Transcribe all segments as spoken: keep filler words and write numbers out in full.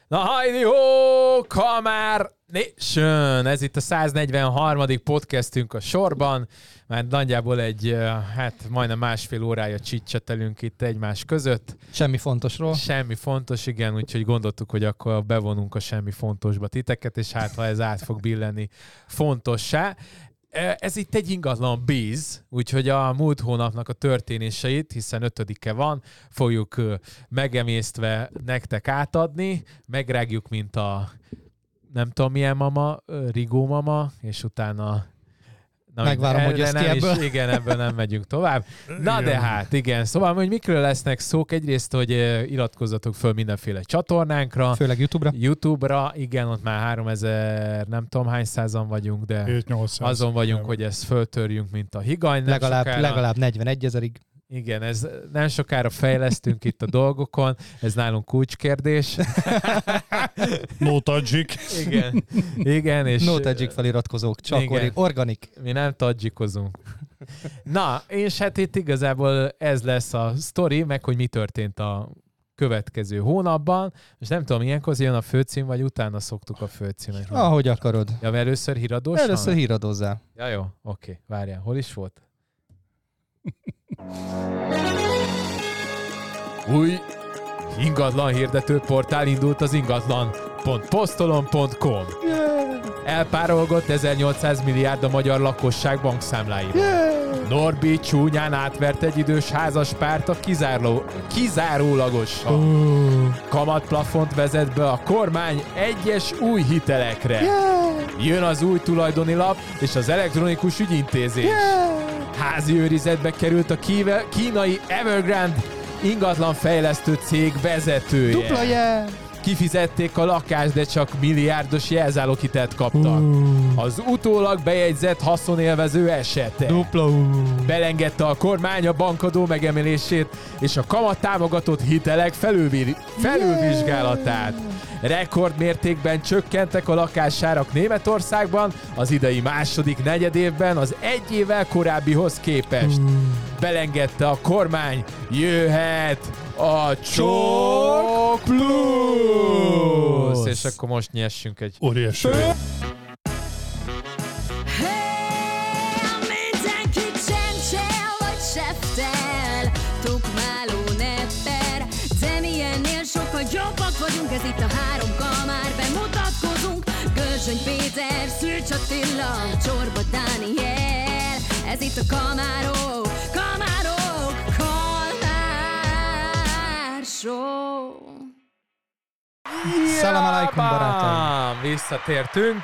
Na hajdi hó, Kamár Nation! Ez itt a száznegyvenharmadik podcastünk a sorban. Már nagyjából egy, hát majdnem másfél órája csicsetelünk itt egymás között. Semmi fontosról. Semmi fontos, igen, úgyhogy gondoltuk, hogy akkor bevonunk a semmi fontosba titeket, és hát ha ez át fog billenni fontossá. Ez itt egy ingatlan biz, úgyhogy a múlt hónapnak a történéseit, hiszen ötödike van, fogjuk megemésztve nektek átadni, megrágjuk, mint a nem tudom milyen mama, Rigó mama, és utána... Na, megvárom, hogy ezt nem ebből. Is, igen, ebből nem megyünk tovább. Na de hát, igen. Szóval, hogy mikről lesznek szók? Egyrészt, hogy iratkozzatok föl mindenféle csatornánkra. Főleg YouTube-ra. YouTube-ra, igen, ott már háromezer, nem tudom hány százan vagyunk, de hét-nyolcszáz azon vagyunk, hogy ezt föltörjünk, mint a higany. Nem legalább, sokára... legalább negyvenegy-ezerig. Igen, ez nem sokára fejlesztünk itt a dolgokon, ez nálunk kulcskérdés. No tadzsik. Igen, igen. És no tadzsik feliratkozók, csak igen. Organik. Mi nem tadzsikozunk. Na, és hát itt igazából ez lesz a sztori, meg hogy mi történt a következő hónapban. És nem tudom, ilyenkor jön a főcím, vagy utána szoktuk a főcímet? Ahogy akarod. Ja, először híradósan? Először híradozzál. Ja, jó, oké, várjál, hol is volt? Új ingatlan hirdető portál indult az ingatlan pont postolom pont com. Yeah. Elpárolgott ezernyolcszáz milliárd a magyar lakosság bankszámláira. Yeah. Norbi csúnyán átvert egy idős házaspárt a kizárló, kizárólagosan. Uh. Kamatplafont vezet be a kormány egyes új hitelekre. Yeah. Jön az új tulajdoni lap és az elektronikus ügyintézés. Yeah. Házi őrizetbe került a kínai Evergrande ingatlanfejlesztő cég vezetője. Dupla jel! Kifizették a lakást, de csak milliárdos jelzáloghitelt kaptak. Uh. Az utólag bejegyzett haszonélvező esete. Dupla uh. Belengedte a kormány a bankadó megemelését és a kamat támogatott hitelek felülvi- felülvizsgálatát. Yeah. Rekordmértékben csökkentek a lakásárak Németországban az idei második negyedévben az egy évvel korábbihoz képest. Uh. Belengedte a kormány, jöhet a Csok Plusz! És akkor most nyessünk egy... Óriási. Jobbak vagyunk, ez itt a három kamár, bemutatkozunk. Görzsöny Péter, Szűcs Attila, Csorba Dániel. Ez itt a Kamárok, Kamárok, Kamár Show. Szalam alaikum, barátaim. Visszatértünk.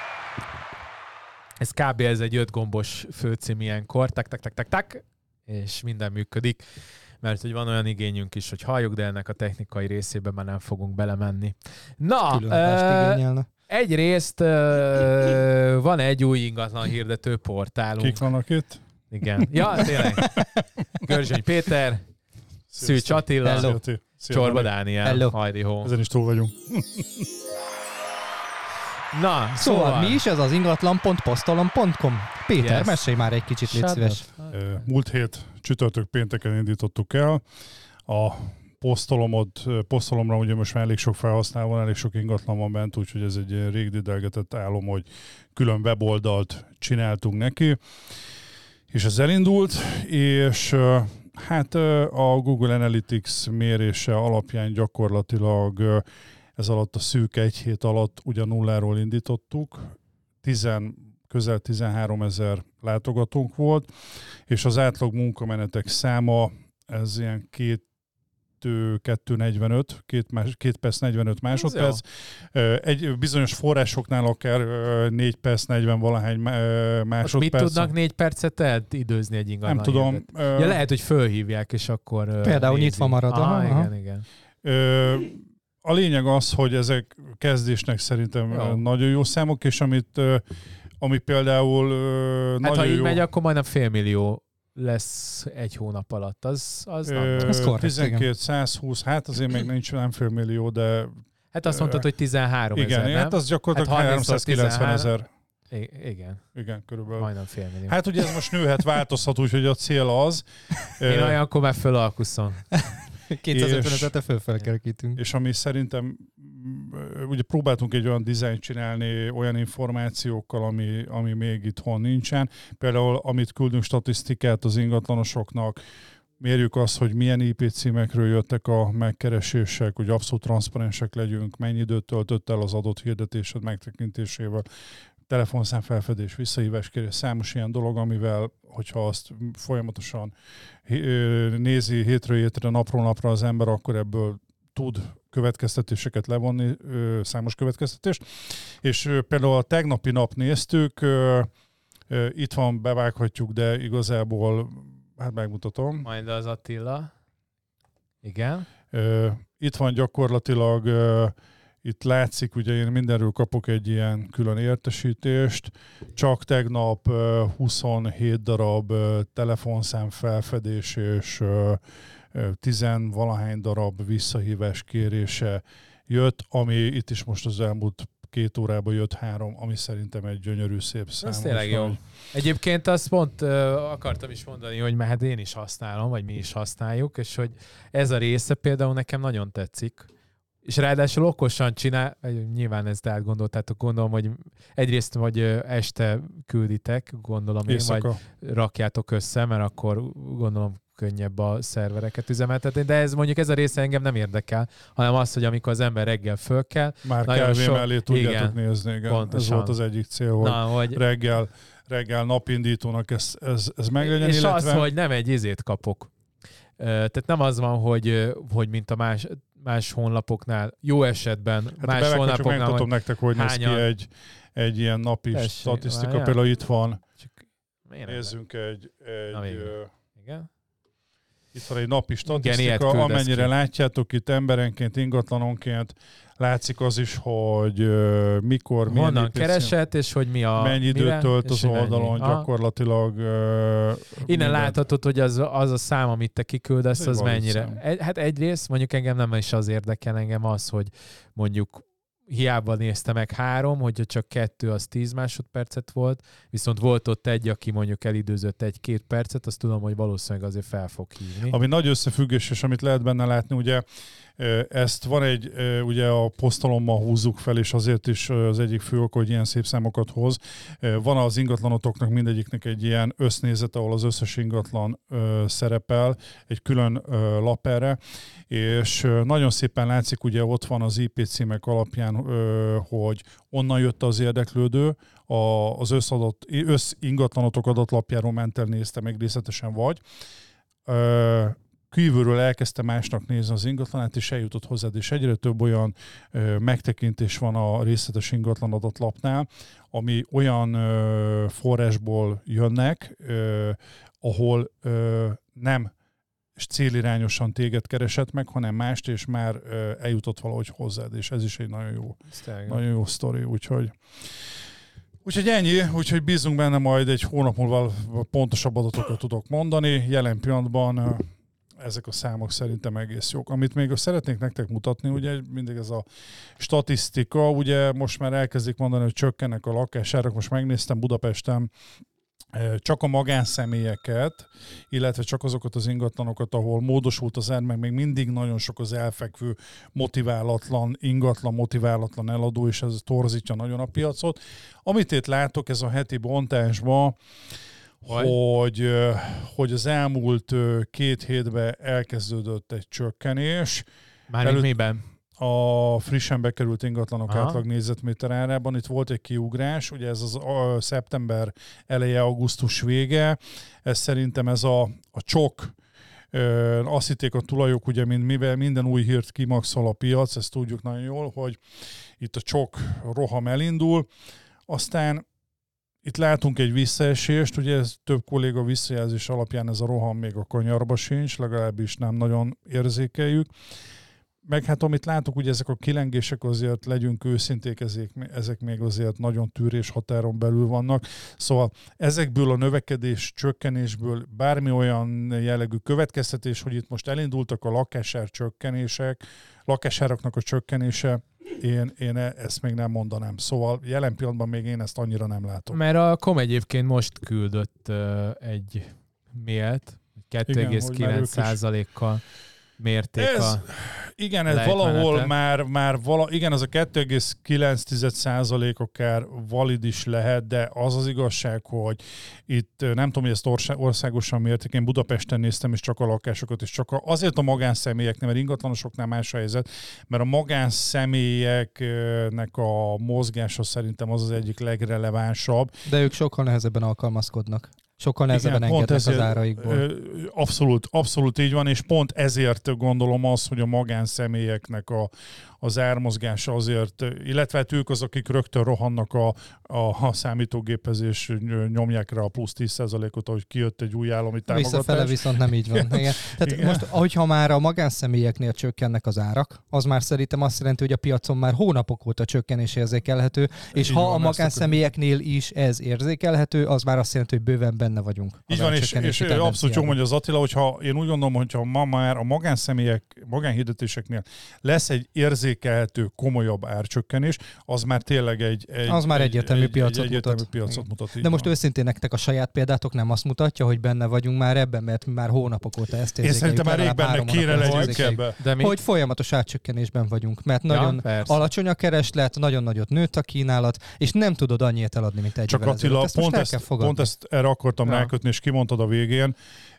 Ez kb. Ez egy öt gombos főcím ilyenkor. Tak, tak, tak, tak, tak. És minden működik. Mert hogy van olyan igényünk is, hogy halljuk, de ennek a technikai részében már nem fogunk belemenni. Na, uh, egyrészt uh, van egy új ingatlan hirdető portálunk. Kik vannak itt? Igen. Ja, tényleg. Görzsöny Péter, Szűcs Attila, Csorba Dániel, hajdi hó. Ezen is túl vagyunk. Na, szóval, szóval mi is ez az ingatlan pont postolom pont com? Péter, yes. Mesélj már egy kicsit, légy szíves. Múlt hét csütörtök pénteken indítottuk el. A posztolomot, posztolomra ugye most már elég sok felhasználó van, elég sok ingatlan van bent, úgyhogy ez egy rég didelgetett álom, hogy külön weboldalt csináltunk neki. És ez elindult, és hát a Google Analytics mérése alapján gyakorlatilag ez alatt a szűk egy hét alatt ugyan nulláról indítottuk, tizen, közel tizenhárom ezer látogatónk volt, és az átlag munkamenetek száma, ez ilyen két, kettő negyvenöt, két, más, két perc negyvenöt másodperc. Egy bizonyos forrásoknál akár négy perc negyven valahány másodperc. Mit tudnak négy percet elidőzni egy ingatlan? Nem tudom. Hirdet? Ja, lehet, hogy fölhívják, és akkor például nézik. Nyitva marad. Ah, aha. Igen, igen. Ö, A lényeg az, hogy ezek kezdésnek szerintem jó. Nagyon jó számok, és amit, ami például hát nagyon ha így jó... megy, akkor majdnem félmillió lesz egy hónap alatt. Az, az Ö, az tizenkét százhúsz, hát azért még nincs nem félmillió, de... Hát azt mondtad, hogy tizenhárom ezer, igen, nem? hát az gyakorlatilag hát háromszázkilencven ezer. Igen. Igen, körülbelül. Majdnem félmillió. Hát ugye ez most nőhet, változhat, úgyhogy a cél az. Én olyankor már fölalkuszom. kétszázötven ezerre fölfelkelkítünk. És ami szerintem ugye próbáltunk egy olyan dizájnt csinálni olyan információkkal, ami, ami még itthon nincsen. Például, amit küldünk statisztikát az ingatlanosoknak, mérjük azt, hogy milyen I P címekről jöttek a megkeresések, hogy abszolút transzparensek legyünk, mennyi időt töltött el az adott hirdetésed megtekintésével, telefonszámfelfedés, visszahívás kérés, számos ilyen dolog, amivel, hogyha azt folyamatosan nézi hétről hétre, napról napra az ember, akkor ebből tud következtetéseket levonni, számos következtetést. És például a tegnapi nap néztük, itt van, bevághatjuk, de igazából, hát megmutatom. Majd az Attila. Igen. Itt van gyakorlatilag, itt látszik, ugye én mindenről kapok egy ilyen külön értesítést, csak tegnap huszonhét darab telefonszám felfedés és tizenvalahány darab visszahívás kérése jött, ami itt is most az elmúlt két órában jött három, ami szerintem egy gyönyörű szép szám. Ez tényleg jó. Egyébként azt pont uh, akartam is mondani, hogy már hát én is használom, vagy mi is használjuk, és hogy ez a része például nekem nagyon tetszik. És ráadásul okosan csinál, nyilván ezt átgondoltátok, gondolom, hogy egyrészt, hogy este külditek, gondolom én, Éjszaka. vagy rakjátok össze, mert akkor gondolom könnyebb a szervereket üzemeltetni, de ez mondjuk ez a része engem nem érdekel, hanem az, hogy amikor az ember reggel föl kell. Már kávé so... mellé tudjátok igen, nézni, igen. Ez volt az egyik cél, hogy, Na, hogy... reggel, reggel napindítónak ez, ez, ez meglegyen. És illetve... az, hogy nem egy izét kapok. Tehát nem az van, hogy, hogy mint a más, más honlapoknál, jó esetben, hát más honlapoknál... Megmutatom nektek, hogy néz ki egy, egy ilyen napi Tessék, statisztika. Várjál. Például itt van, Csak nézzünk egy... egy Na, igen. Itt van egy napi statisztika, igen, amennyire ki. Látjátok itt emberenként, ingatlanonként, látszik az is, hogy uh, mikor, honnan milyen keresett, és hogy mi a... Mennyi időt tölt az oldalon, mennyi. Gyakorlatilag... Uh, Innen minden. Láthatod, hogy az, az a szám, amit te kiküldesz, az mennyire. Egy, hát egyrészt mondjuk engem nem is az érdekel, engem az, hogy mondjuk hiába nézte meg három, hogyha csak kettő, az tíz másodpercet volt, viszont volt ott egy, aki mondjuk elidőzött egy-két percet, azt tudom, hogy valószínűleg azért fel fog hívni. Ami nagy összefüggés, és amit lehet benne látni, ugye ezt van egy, ugye a posztalommal húzzuk fel, és azért is az egyik fő ok, hogy ilyen szép számokat hoz. Van az ingatlanotoknak mindegyiknek egy ilyen össznézet, ahol az összes ingatlan szerepel, egy külön lap erre, és nagyon szépen látszik, ugye ott van az I P címek alapján, hogy onnan jött az érdeklődő, az összadott, összingatlanotok adatlapjáról ment el, nézte meg részletesen vagy, kívülről elkezdte másnak nézni az ingatlanát, és eljutott hozzád, és egyre több olyan ö, megtekintés van a részletes ingatlan adatlapnál, ami olyan ö, forrásból jönnek, ö, ahol ö, nem és célirányosan téged keresett meg, hanem mást, és már ö, eljutott valahogy hozzád, és ez is egy nagyon jó, nagyon jó sztori, úgyhogy Úgyhogy ennyi, úgyhogy bízunk benne, majd egy hónap múlva pontosabb adatokat tudok mondani. Jelen pillanatban ö, ezek a számok szerintem egész jók. Amit még szeretnék nektek mutatni, ugye mindig ez a statisztika, ugye most már elkezdik mondani, hogy csökkennek a lakásárak, most megnéztem Budapesten csak a magánszemélyeket, illetve csak azokat az ingatlanokat, ahol módosult az ár, meg még mindig nagyon sok az elfekvő, motiválatlan, ingatlan, motiválatlan eladó, és ez torzítja nagyon a piacot. Amit itt látok, ez a heti bontásban, Hogy, hogy az elmúlt két hétben elkezdődött egy csökkenés. Mármint miben? A frissen bekerült ingatlanok Aha. átlag négyzetméter árában. Itt volt egy kiugrás, ugye ez az a szeptember eleje, augusztus vége. Ez szerintem ez a, a csok, azt hitték a tulajok, ugye, mint mivel minden új hírt kimaxol a piac, ezt tudjuk nagyon jól, hogy itt a csok roham elindul. Aztán itt látunk egy visszaesést, ugye ez több kolléga visszajelzés alapján ez a roham még a kanyarba sincs, legalábbis nem nagyon érzékeljük. Meg hát amit látok, ugye ezek a kilengések azért, legyünk őszinték, ezek, ezek még azért nagyon tűrés határon belül vannak. Szóval ezekből a növekedés, csökkenésből bármi olyan jellegű következtetés, hogy itt most elindultak a lakásár csökkenések, lakásáraknak a csökkenése, Én, én ezt még nem mondanám. Szóval jelen pillanatban még én ezt annyira nem látom. Mert a kom egyébként most küldött uh, egy mailt, kettő egész kilenc százalékkal mérték ez, a igen, ez lejtmenetet. valahol már, már vala, igen, az a kettő egész kilenc százalék akár valid is lehet, de az az igazság, hogy itt nem tudom, hogy ezt országosan mérték, én Budapesten néztem, és csak a lakásokat, és csak a, azért a magánszemélyeknél, mert ingatlanosoknál más a helyzet, mert a magánszemélyeknek a mozgása szerintem az az egyik legrelevánsabb. De ők sokkal nehezebben alkalmazkodnak. Sokkal nehezebben engednek ezért, az áraikból. Abszolút, abszolút így van, és pont ezért gondolom azt, hogy a magánszemélyeknek a, az ármozgása azért, illetve hát ők az, akik rögtön rohannak a, a, a számítógéphez, és nyomják rá a plusz tíz százalékot, ahogy kijött egy új állami támogatás. Visszafele viszont nem így van. Igen. Tehát igen. Most, ahogyha már a magánszemélyeknél csökkennek az árak, az már szerintem azt jelenti, hogy a piacon már hónapok óta csökkenés érzékelhető, és így ha van, a magánszemélyeknél is ez érzékelhető, az már azt jelenti, hogy bőven benne vagyunk. Így van, és, és abszolút jó mondja az Attila, hogyha én úgy gondolom, hogyha ma már a magánszemélyek, magánhirdetéseknél lesz egy érzékelhető, komolyabb árcsökkenés, az már tényleg egy, egy az már egyértelmű egy, piacot, egy, egy mutat. piacot mutat. De most őszintén nektek a saját példátok nem azt mutatja, hogy benne vagyunk már ebben, mert mi már hónapok óta ezt érzékeljük. Én szerintem már rég benne kéne legyünk ebbe. Hogy folyamatos átcsökkenésben vagyunk, mert nagyon ja, alacsony a kereslet, nagyon nagyot nőtt a kínálat, és nem tudod annyit eladni, mint egy Csak Attila, ezt pont, ezt, pont ezt erre akartam ja. rákötni, és kimondtad a végén.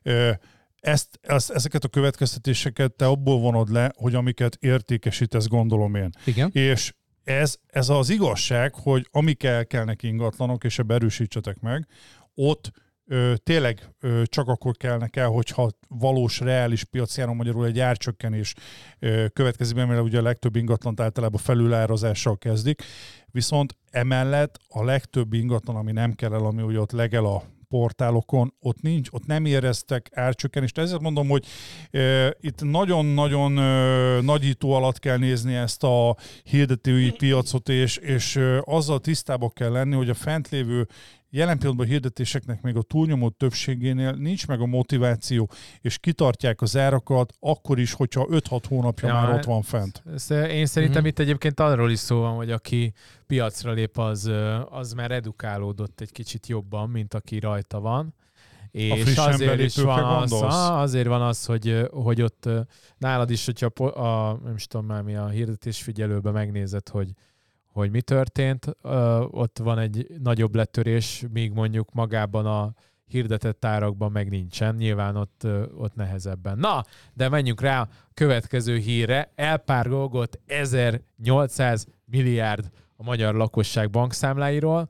Ezt, ezt, ezeket a következtetéseket te abból vonod le, hogy amiket értékesítesz, gondolom én. Igen. És ez, ez az igazság, hogy amik elkelnek ingatlanok, és ebbe erősítsetek meg, ott ö, tényleg ö, csak akkor kelnek el, hogyha valós, reális piacjáron magyarul egy árcsökkenés ö, következik be, mert ugye a legtöbb ingatlant általában felülárazással kezdik, viszont emellett a legtöbb ingatlan, ami nem kell el, ami ugye ott legel a portálokon, ott nincs, ott nem éreztek árcsökkenést. Ezért mondom, hogy e, itt nagyon-nagyon e, nagyító alatt kell nézni ezt a hirdetői piacot, és, és e, azzal tisztában kell lenni, hogy a fent lévő jelen pillanatban a hirdetéseknek még a túlnyomó többségénél nincs meg a motiváció, és kitartják az árakat, akkor is, hogyha öt-hat hónapja ja, már ott van fent. Én szerintem mm-hmm. itt egyébként arról is szó van, hogy aki piacra lép, az, az már edukálódott egy kicsit jobban, mint aki rajta van. És azért is van az, azért van az, hogy, hogy ott nálad is, hogyha a, nem is tudom már mi a hirdetésfigyelőben megnézed, hogy hogy mi történt, ott van egy nagyobb letörés, míg mondjuk magában a hirdetett árakban meg nincsen, nyilván ott, ott nehezebben. Na, de menjünk rá a következő hírre. Elpárolgott ezernyolcszáz milliárd a magyar lakosság bankszámláiról.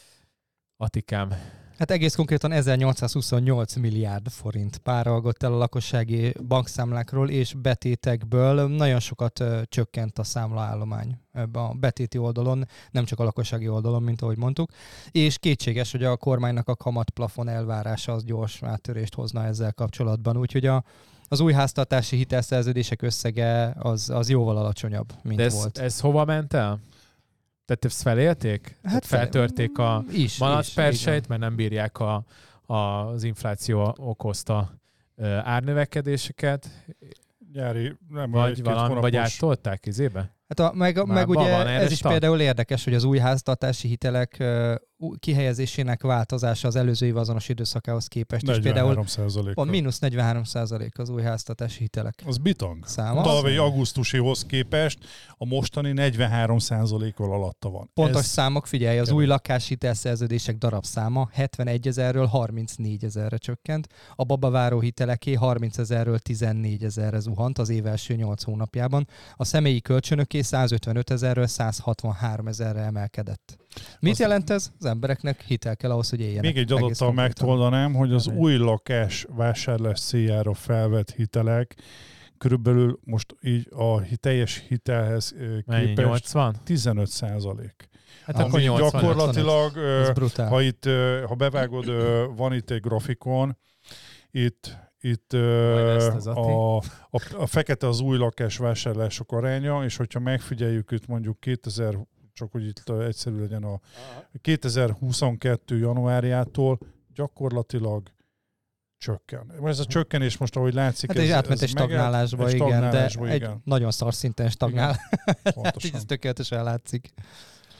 Atikám. Hát egész konkrétan ezernyolcszázhuszonnyolc milliárd forint párolgott el a lakossági bankszámlákról, és betétekből nagyon sokat ö, csökkent a számlaállomány ebben a betéti oldalon, nem csak a lakossági oldalon, mint ahogy mondtuk, és kétséges, hogy a kormánynak a kamatplafon elvárása az gyors áttörést hozna ezzel kapcsolatban, úgyhogy a az új háztartási hitelszerződések összege az, az jóval alacsonyabb, mint De ez, volt. ez hova ment el? Tehát ezt felélték? Hát feltörték a malacperseit, mert nem bírják a, a, az infláció okozta uh, árnövekedéseket? Gyári, nem vagy, valami, vagy áttolták izébe? Hát a, meg, meg ugye ez is például érdekes, hogy az új háztartási hitelek uh, kihelyezésének változása az előző év azonos időszakához képest. És például a mínusz negyvenhárom százalék az új háztartási hitelek. Az bitang. Száma. Tavalyi augusztusihoz képest a mostani negyvenhárom százalékkal alatta van. Pontos Ez számok, figyelj, az új lakáshitelszerződések darabszáma hetvenegyezerről harmincnégyezerre csökkent, a babaváró hiteleké harmincezerről tizennégyezerre zuhant az év első nyolc hónapjában, a személyi kölcsönöké százötvenötezerről százhatvanháromezerre emelkedett. Mit Azt jelent ez? Az embereknek hitel kell ahhoz, hogy éljenek. Még egy adattal megtoldanám, hogy az új lakás vásárlás céljára felvett hitelek körülbelül most így a teljes hitelhez képest nyolcvan? tizenöt százalék. Hát akkor nyolcvan, gyakorlatilag, ha itt, ha bevágod, van itt egy grafikon, itt Itt a, a, a fekete az új lakás vásárlások aránya, és hogyha megfigyeljük itt mondjuk kétezer, csak hogy itt egyszerű legyen a kétezer-huszonkettő januárjától gyakorlatilag csökken. Ez a csökkenés most, ahogy látszik, hát ez, átment egy stagnálásba, igen, stagnálásba, de igen. Egy nagyon szar szinten stagnál. Hát így ez tökéletesen látszik.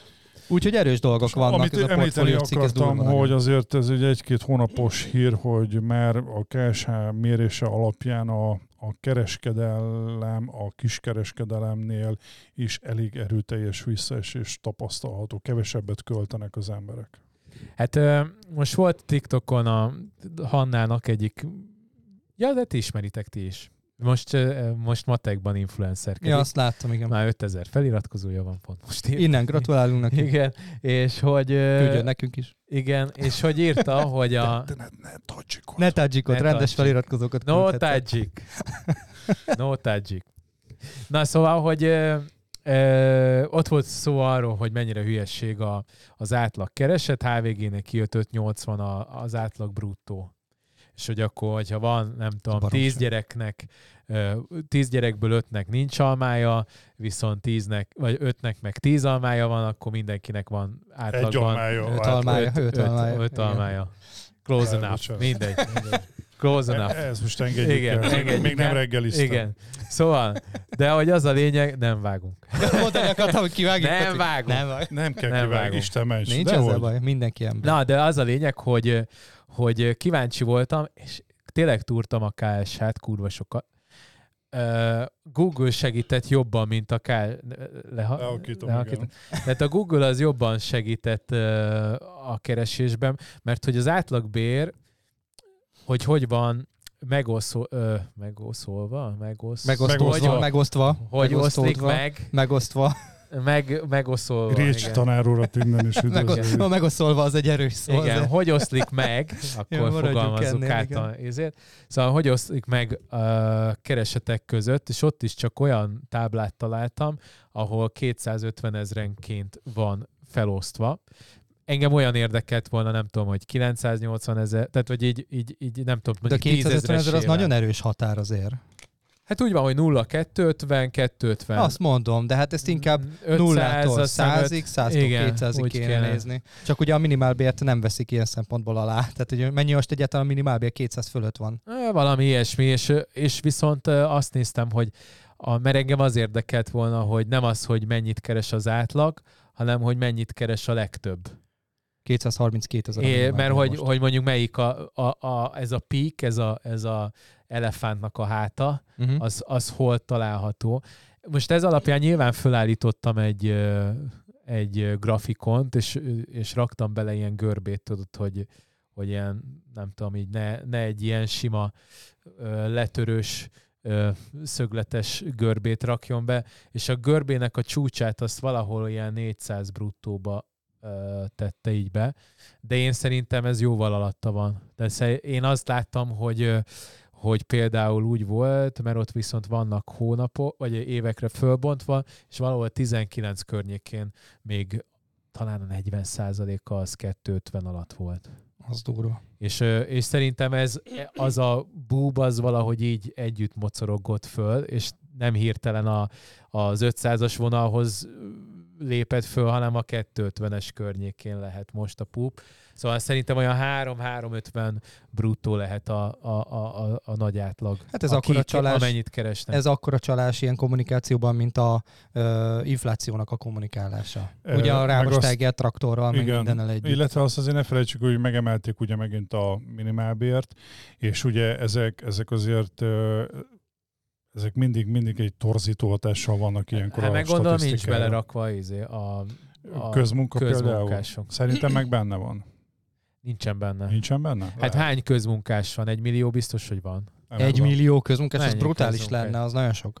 Úgyhogy erős dolgok vannak. Amit ez a említeni portfóliós cikk, ez akartam, durva hogy nagyon. azért ez egy egy-két hónapos hír, hogy már a ká es há mérése alapján a, a kereskedelem, a kiskereskedelemnél is elég erőteljes visszaesés tapasztalható. Kevesebbet költenek az emberek. Hát ö, most volt TikTokon a Hannának egyik, ja, de ti ismeritek ti is. Most, ö, most matekban influencerkedik. Ja, azt láttam, igen. Már ötezer feliratkozója van pont most. Írt. Innen gratulálunk neki. Igen, és hogy... ö, Küldjön nekünk is. Igen, és hogy írta, hogy a... De, de ne, ne tadzsikot. Ne tadzsikot, Ne rendes tadzsik. feliratkozókat No küldhettek. tadzsik. No tadzsik. Na szóval, hogy ö, ö, ott volt szó arról, hogy mennyire hülyesség a, az átlag kereset, há vé gének kijött öt nyolcvan a, az átlag bruttó. És hogy akkor, hogyha van, nem tudom, baromság. tíz gyereknek, ö, tíz gyerekből ötnek nincs almája, viszont tíznek, vagy ötnek meg tíz almája van, akkor mindenkinek van Egy átlagban almája. Öt hát- almája. öt, öt öt, almája. öt Igen. almája. Close enough. Elbocsánat. Mindegy. Close enough. E- Ez most engedjük Igen, el. engedjük Még nem el. reggeliztem. Igen. Szóval, de hogy az a lényeg, nem vágunk. Mondani akartam, hogy kivágjuk. Nem Peti. vágunk. Nem vágunk. Nem kell Nem kivágni, vágom. Isten ments. Nincs De ezzel hogy? baj, mindenki ember. Na, de az a lényeg, hogy, hogy kíváncsi voltam, és tényleg túrtam a ká es há-t kurva sokat. Uh, Google segített jobban, mint a K... Leha... Lehalkítom, Lehalkítom. igen. Tehát a Google az jobban segített uh, a keresésben, mert hogy az átlagbér, hogy hogy van megoszol, uh, megoszolva, megosz... Megosztva, hogy, megosztva, hogy oszlik megosztódva, meg, megosztva. meg, megoszolva. Grécs igen. tanár urat innen is üdvözlöm. Megos- megoszolva az egy erős szó. Igen, azért. hogy oszlik meg, akkor Jó, maradjunk fogalmazzuk ennél, át igen. a ezért. Szóval, hogy oszlik meg a keresetek között, és ott is csak olyan táblát találtam, ahol kétszázötven ezrenként van felosztva. Engem olyan érdekelt volna, nem tudom, hogy kilencszáznyolcvan ezer, tehát hogy így, így, így nem tudom, De mondjuk kétszázötven ezer az tízezresével. nagyon erős határ azért. Hát úgy van, hogy nulla kettőszázötven, kétszázötven. Azt mondom, de hát ezt inkább ötszáz, nullától azt hiszem, százig, száztól igen, kétszázig úgy kéne kéne. nézni. Csak ugye a minimálbért nem veszik ilyen szempontból alá. Tehát hogy mennyi most egyáltalán a minimálbér kétszáz fölött van. Ö, Valami ilyesmi, és, és viszont ö, azt néztem, hogy a, mert engem az érdekelt volna, hogy nem az, hogy mennyit keres az átlag, hanem hogy mennyit keres a legtöbb. kétszázharminckétezer. É, mert hogy, hogy mondjuk melyik a, a, a, ez a peak, ez a, ez a elefántnak a háta, uh-huh. az, az hol található. Most ez alapján nyilván fölállítottam egy, ö, egy ö, grafikont, és, és raktam bele ilyen görbét, tudod, hogy, hogy ilyen, nem tudom, így ne, ne egy ilyen sima ö, letörős ö, szögletes görbét rakjon be, és a görbének a csúcsát azt valahol ilyen négyszáz bruttóba ö, tette így be, de én szerintem ez jóval alatta van. De sze- én azt láttam, hogy ö, hogy például úgy volt, mert ott viszont vannak hónapok, vagy évekre fölbontva, és valahol tizenkilenc környékén még talán a negyven százaléka az kétszázötven alatt volt. Az durva. És, ö, és szerintem ez az a búb az valahogy így együtt mocorogott föl, és nem hirtelen a, az ötszázas vonalhoz lépett föl, hanem a kétszázötvenes környékén lehet most a púp. Szóval szerintem olyan három-háromszázötven bruttó lehet a, a, a, a, a nagy átlag. Hát ez Aki- akkora csalás, amennyit keresnek. ez akkora csalás ilyen kommunikációban, mint a ö, inflációnak a kommunikálása. Ö, Ugye a meg rámostágert traktorral, meg mindennel együtt. Illetve azt azért ne felejtsük, hogy megemelték ugye megint a minimálbért, és ugye ezek, ezek azért ö, ezek mindig, mindig egy torzító hatással vannak ilyenkor Hát a meg gondolom nincs statisztikára. belerakva izé, a, a Közmunka például? közmunkások. Szerintem meg benne van. Nincsen benne. Nincsen benne? Hát Lehet. hány közmunkás van? Egy millió biztos, hogy van. Nem Egy tudom. millió közmunkás, az Mennyi brutális közmunkás? lenne, az nagyon sok.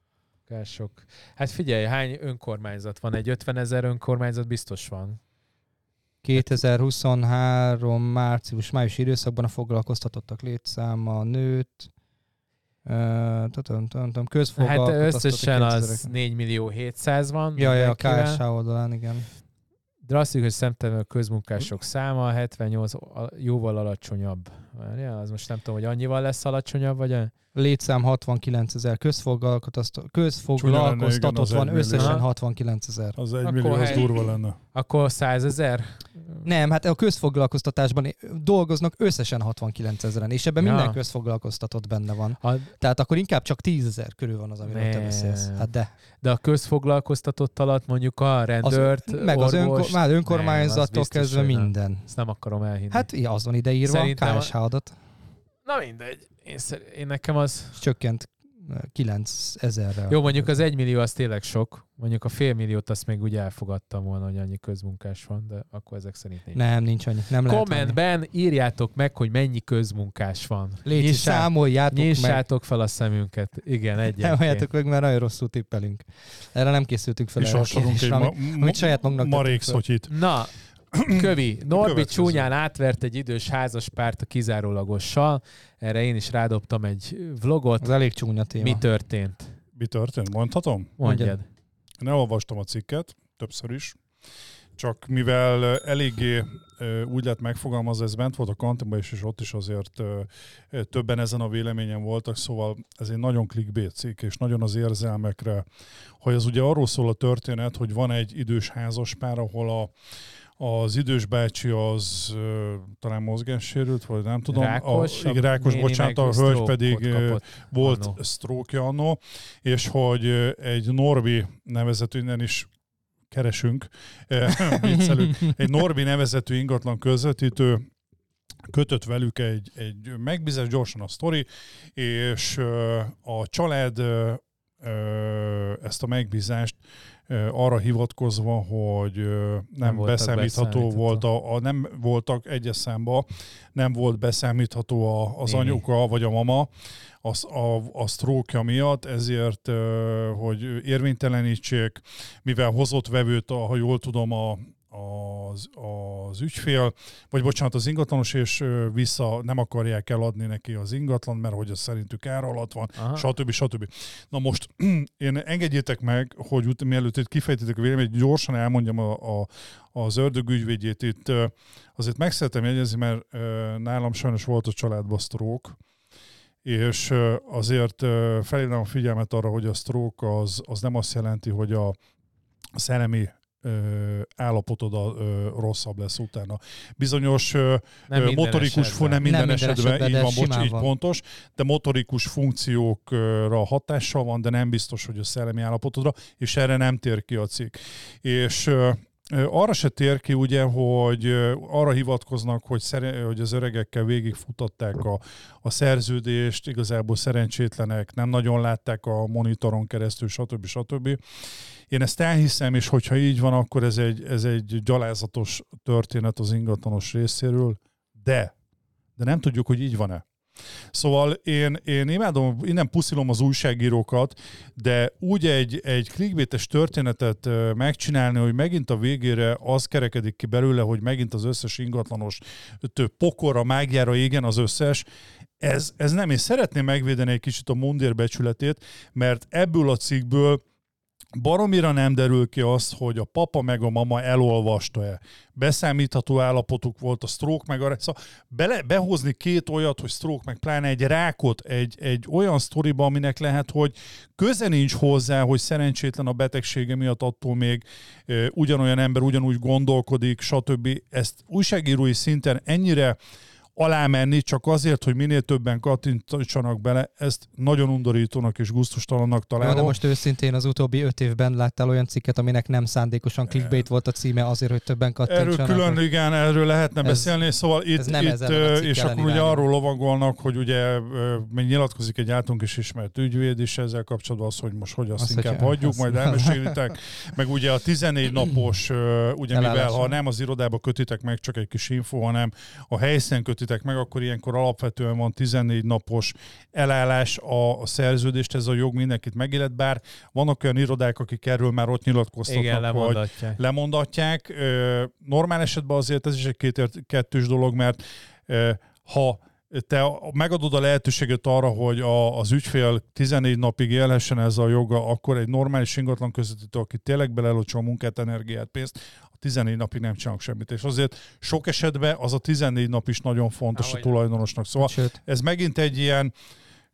Sok. Hát figyelj, hány önkormányzat van? Egy ötvenezer önkormányzat biztos van. kétezer-huszonhárom március-május időszakban a foglalkoztatottak létszáma nőtt. Uh, Hát közfoglalkoztatottak összesen az kétezerek. négy millió hétszáz van. Ja, ja, a mindenkivel. ká es há oldalán, igen. Drasztikus szemtelen közmunkások száma hetvennyolc, a- jóval alacsonyabb. Várjál, az most nem tudom, hogy annyival lesz alacsonyabb, vagy a... Létszám hatvankilencezer, közfoglalkoztatott, közfoglalkoztatott Csúnya lenne, igen, van az egy összesen millió. hatvankilencezer. Az egy Akkor millió, az hely- durva lenne. Akkor százezer Nem, hát a közfoglalkoztatásban dolgoznak összesen hatvankilencezren, és ebben Ja. minden közfoglalkoztatott benne van. A, Tehát akkor inkább csak tízezer körül van az, amiről Ne. te beszélsz. Hát de. de a közfoglalkoztatott alatt mondjuk a rendőrt, Az, meg az orvost, önkor, már nem, önkormányzattól az biztos, kezdve hogy nem. minden. Ezt nem akarom elhinni. Hát ja, az van ideírva, Szerintem ká a- es há adat. Na mindegy. Én, szer- én nekem az... Csökkent kilencezerrel. Jó, mondjuk az egymillió az tényleg sok. Mondjuk a félmilliót azt még úgy elfogadtam volna, hogy annyi közmunkás van, de akkor ezek szerint nincs. Nem, nincs annyi. Nem lehet annyi. Kommentben írjátok meg, hogy mennyi közmunkás van. Légy, számoljátok meg. Nyissátok fel a szemünket. Igen, Nem egyenként. halljátok meg, mert nagyon rosszul tippelünk. Erre nem készültünk fel. És erre a hasonlunk egy kérdésre, ma, amit- ma, amit saját magunknak marék tettünk föl. szotyit. Na, Kövi, Norbi Következő. csúnyán átvert egy idős házaspárt a kizárólagossal. Erre én is rádobtam egy vlogot. Az elég csúnya téma. Mi történt? Mi történt? Mondhatom? Mondjad. Én elolvastam a cikket, többször is, csak mivel ö, eléggé ö, úgy lett megfogalmazva, ez bent volt a kantinban is, és ott is azért ö, ö, többen ezen a véleményen voltak, szóval ez egy nagyon clickbait cikk, és nagyon az érzelmekre, hogy az ugye arról szól a történet, hogy van egy idős házaspár, ahol a az idős bácsi az ö, talán mozgássérült, vagy nem tudom. Rákos, a, igen, rákos, néni bocsánat, meg a hölgy stroke-ot pedig ö, kapott volt annó. stroke-ja annó, és hogy ö, egy Norbi nevezetű, innen is keresünk, ö, viccelünk, egy Norbi nevezetű ingatlan közvetítő kötött velük egy, egy megbízás, gyorsan a sztori, és ö, a család ö, ö, ezt a megbízást ö, arra hivatkozva, hogy ö, nem, Nem voltak beszámítható beszámítható. volt, a, a, nem voltak egyes számba, nem volt beszámítható a, az Néni. anyuka vagy a mama az, a, a sztrókja miatt, ezért, ö, hogy érvénytelenítsék, mivel hozott vevőt, a, ha jól tudom, a Az, az ügyfél, vagy bocsánat, az ingatlanos, és ö, vissza nem akarják eladni neki az ingatlan, mert hogy az szerintük ár alatt van, Aha. stb. stb. Na most én engedjétek meg, hogy ut- mielőtt itt kifejtitek a véleményt, gyorsan elmondjam a, a, az ördög ügyvédjét itt. Ö, Azért meg szeretem jegyezni, mert ö, nálam sajnos volt a családban stroke, és ö, azért ö, felhívnám a figyelmet arra, hogy a stroke az, az nem azt jelenti, hogy a szellemi ö, állapotod a, ö, rosszabb lesz utána. Bizonyos ö, Nem minden motorikus, esetben. nem minden, Nem minden esetben, esetben, így de van, bocs, simán így van. pontos, de motorikus funkciókra hatással van, de nem biztos, hogy a szellemi állapotodra, és erre nem tér ki a cikk. És ö, ö, arra se tér ki, ugye, hogy ö, arra hivatkoznak, hogy, szere, hogy az öregekkel végigfutatták a, a szerződést, igazából szerencsétlenek, nem nagyon látták a monitoron keresztül, stb. stb. Én ezt elhiszem, és hogyha így van, akkor ez egy, ez egy gyalázatos történet az ingatlanos részéről, de, de nem tudjuk, hogy így van-e. Szóval én, én imádom, innen puszilom az újságírókat, de úgy egy, egy clickbaites történetet ö, megcsinálni, hogy megint a végére az kerekedik ki belőle, hogy megint az összes ingatlanos több pokorra, mágiára égen az összes, ez, ez nem. Én szeretném megvédeni egy kicsit a mundér becsületét, mert ebből a cikkből baromira nem derül ki azt, hogy a papa meg a mama elolvasta-e. Beszámítható állapotuk volt a stroke meg a... Szóval bele, behozni két olyat, hogy stroke meg pláne egy rákot egy, egy olyan sztoriba, aminek lehet, hogy köze nincs hozzá, hogy szerencsétlen a betegsége miatt attól még e, ugyanolyan ember ugyanúgy gondolkodik, stb. Ezt újságírói szinten ennyire alámenni, csak azért, hogy minél többen kattintsanak bele, ezt nagyon undorítónak és gusztustalannak Jó, találom. de most őszintén az utóbbi öt évben láttál olyan cikket, aminek nem szándékosan clickbait volt a címe azért, hogy többen kattintsanak. Erről külön, igen, erről lehetne Ez- beszélni, szóval itt, ez nem itt ezen a ö, cikk és ellen akkor ugye irányul. arról lovagolnak, hogy ugye ö, még nyilatkozik egy általunk is ismert ügyvéd is ezzel kapcsolatban az, hogy most hogy azt, Azt, inkább hogyha- hagyjuk, azt- majd elmesélitek. Meg ugye a tizennégy napos, ö, ugye mivel Elállása. ha nem az irodába kötitek meg csak egy kis info, hanem a helyszínen kötitek meg, akkor ilyenkor alapvetően van tizennégy napos elállás a, a szerződést, ez a jog mindenkit megillet, bár vannak olyan irodák, akik erről már ott nyilatkoztatnak, Igen, hogy lemondatják. lemondatják. Ö, Normál esetben azért ez is egy két, kettős dolog, mert ö, ha te megadod a lehetőséget arra, hogy a, az ügyfél tizennégy napig élhessen ez a joga, akkor egy normális ingatlan közvetítő, aki tényleg belelocsol a munkát, energiát, pénzt, a tizennégy napig nem csinálnak semmit. És azért sok esetben az a tizennégy nap is nagyon fontos Há, a tulajdonosnak. Szóval Sőt, ez megint egy ilyen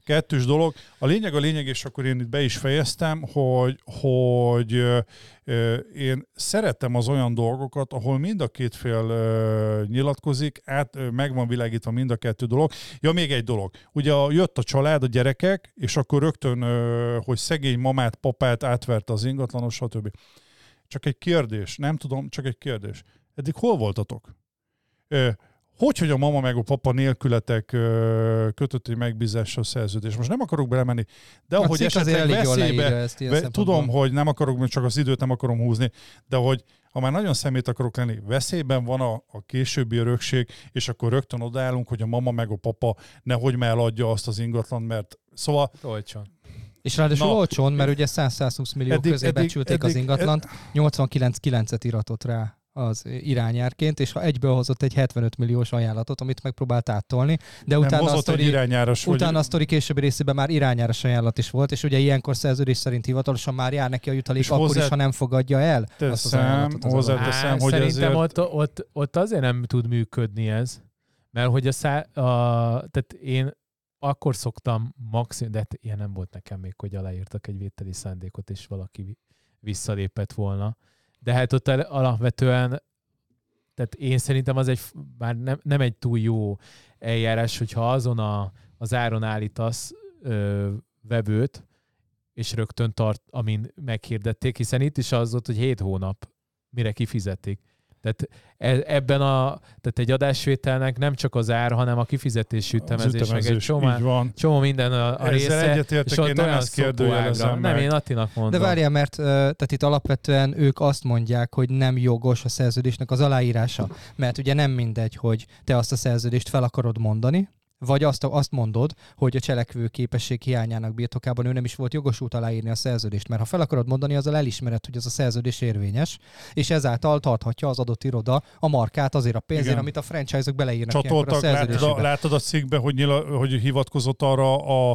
Kettős dolog. A lényeg a lényeg, és akkor én itt be is fejeztem, hogy, hogy ö, ö, én szeretem az olyan dolgokat, ahol mind a két fél ö, nyilatkozik, át, ö, meg van világítva mind a kettő dolog. Ja, még egy dolog. Ugye a, jött a család, a gyerekek, és akkor rögtön, ö, hogy szegény mamát, papát átverte az ingatlanos, stb. Csak egy kérdés, nem tudom, csak egy kérdés. Eddig hol voltatok? Ö, Hogy, hogy a mama meg a papa nélkületek kötött egy megbízással szerződés. Most nem akarok belemenni, de a ahogy esetleg veszélybe, ve, tudom, hogy nem akarok, csak az időt nem akarom húzni, de hogy ha már nagyon szemét akarok lenni, veszélyben van a, a későbbi örökség, és akkor rögtön odaállunk, hogy a mama meg a papa nehogy már eladja azt az ingatlan, mert szóval... Olcsón. És ráadásul Na, olcsón, mert ugye száz-százhúsz millió eddig, közé eddig, becsülték eddig, az ingatlant, nyolcvankilenc kilencet iratott rá az irányárként, és ha egyből hozott egy hetvenöt milliós ajánlatot, amit megpróbált áttolni, de nem utána a, sztori, irányáras, utána vagy... a sztori későbbi részében már irányáras ajánlat is volt, és ugye ilyenkor szerződés szerint hivatalosan már jár neki a jutalék, akkor hozzá... is, ha nem fogadja el teszem, azt az ajánlatot. Az hozzáteszem, hogy szerintem ezért... ott, ott, ott azért nem tud működni ez, mert hogy a, szá... a tehát én akkor szoktam maximum, de hát ilyen nem volt nekem még, hogy aláírtak egy vételi szándékot, és valaki visszalépett volna. De hát ott alapvetően, tehát én szerintem az egy, már nem, nem egy túl jó eljárás, hogyha azon a, az áron állítasz ö, vevőt, és rögtön tart, amin meghirdették, hiszen itt is az volt, hogy hét hónap, mire kifizetik. Tehát ebben a, tehát egy adásvételnek nem csak az ár, hanem a kifizetési ütemezés, meg egy csomó, csomó minden a, a része, egyetértek, és ott én nem olyan ezt kérdőjelezem Nem, én Attinak mondom. De várjál, mert tehát itt alapvetően ők azt mondják, hogy nem jogos a szerződésnek az aláírása. Mert ugye nem mindegy, hogy te azt a szerződést fel akarod mondani, vagy azt, azt mondod, hogy a cselekvő képesség hiányának birtokában ő nem is volt jogosult aláírni a szerződést, mert ha fel akarod mondani, azzal elismered, hogy ez a szerződés érvényes, és ezáltal tarthatja az adott iroda a markát azért a pénzért, igen, amit a franchise-ok beleírnak ilyenkor a szerződésbe. Látod, látod a cikkben, hogy, nyila, hogy hivatkozott arra a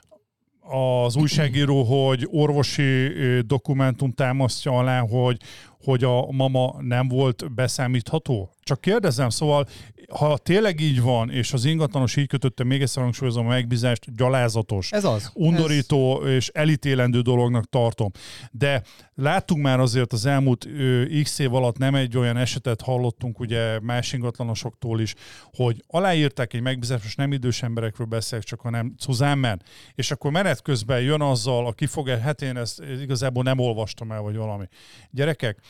az újságíró, hogy orvosi dokumentum támasztja alá, hogy, hogy a mama nem volt beszámítható? Csak kérdezem, szóval, ha tényleg így van, és az ingatlanos így kötötte, még egyszer hangsúlyozom a megbízást, gyalázatos, ez az. undorító ez... és elítélendő dolognak tartom. De láttunk már azért az elmúlt ö, x év alatt nem egy olyan esetet hallottunk ugye más ingatlanosoktól is, hogy aláírták egy megbízást, most nem idős emberekről beszélek, csak hanem Cuzánmen, és akkor menet közben jön azzal a kifogás, hát én ezt igazából nem olvastam el, vagy valami. Gyerekek,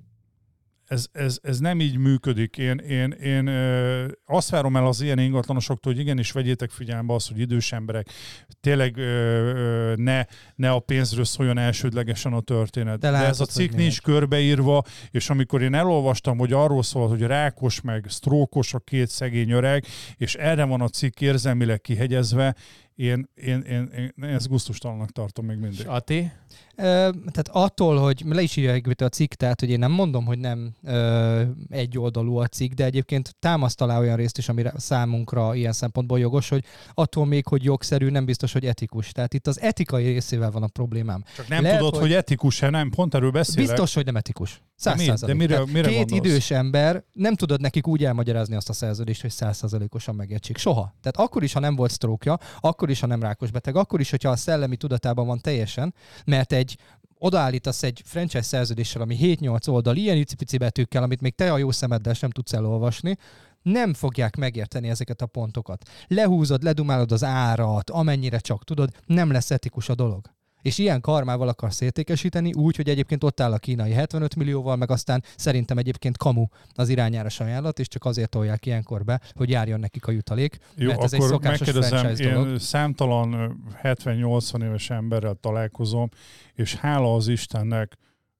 Ez, ez, ez nem így működik. Én, én, én ö, azt várom el az ilyen ingatlanosoktól, hogy igenis vegyétek figyelembe azt, hogy idős emberek, tényleg ö, ö, ne, ne a pénzről szóljon elsődlegesen a történet. De, látod, De ez a cikk nincs körbeírva, és amikor én elolvastam, hogy arról szól, hogy rákos meg sztrókos a két szegény öreg, és erre van a cikk érzelmileg kihegyezve, Én, én, én, én ezt gusztustalannak tartom még mindig. Ati? Ö, tehát attól, hogy le is írja a cikk, tehát hogy én nem mondom, hogy nem ö, egyoldalú a cikk, de egyébként támaszt alá olyan részt is, amire számunkra ilyen szempontból jogos, hogy attól még, hogy jogszerű, nem biztos, hogy etikus. Tehát itt az etikai részével van a problémám. Csak nem Lehet, tudod, hogy, hogy etikus-e, nem? Pont erről beszélek. Biztos, hogy nem etikus. Száz százalék. De mire, mire Két gondolsz? idős ember, nem tudod nekik úgy elmagyarázni azt a szerződést, hogy száz százalékosan megértsék. Soha. Tehát akkor is, ha nem volt sztrókja, akkor is, ha nem rákos beteg, akkor is, hogyha a szellemi tudatában van teljesen, mert egy odaállítasz egy franchise szerződéssel, ami hét-nyolc oldal, ilyen icipici betűkkel, amit még te a jó szemeddel sem tudsz elolvasni, nem fogják megérteni ezeket a pontokat. Lehúzod, ledumálod az árat, amennyire csak tudod, nem lesz etikus a dolog. És ilyen karmával akarsz értékesíteni, úgy, hogy egyébként ott áll a kínai hetvenöt millióval, meg aztán szerintem egyébként kamu az irányáras ajánlat, és csak azért tolják ilyenkor be, hogy járjon nekik a jutalék, Jó, mert ez egy szokásos franchise én dolog. számtalan hetven-nyolcvan éves emberrel találkozom, és hála az Istennek,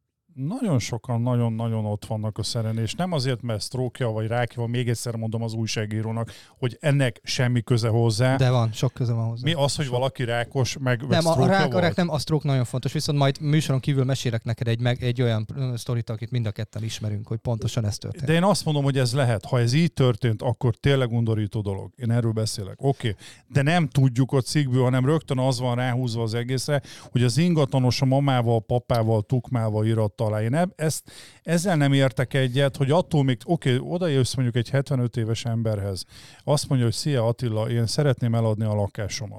nagyon sokan nagyon-nagyon ott vannak a szeren, és nem azért, mert sztrókja vagy rákja, még egyszer mondom az újságírónak, hogy ennek semmi köze hozzá. De van, sok köze van hozzá. Mi az, hogy valaki rákos, meg, meg nem, a, a rák, a rák nem, a sztrók nagyon fontos, viszont majd műsoron kívül mesélek neked egy, meg, egy olyan sztorit, akit mind a ketten ismerünk, hogy pontosan ez történt. De én azt mondom, hogy ez lehet. Ha ez így történt, akkor tényleg undorító dolog. Én erről beszélek. Oké. Okay. De nem tudjuk a cikkből, hanem rögtön az van ráhúzva az egészre, hogy az ingatlanos a mamával, papával, tukmával íratta alá. Én ezt, ezzel nem értek egyet, hogy attól még, oké, okay, oda jössz mondjuk egy hetvenöt éves emberhez, azt mondja, hogy szia Attila, én szeretném eladni a lakásomat.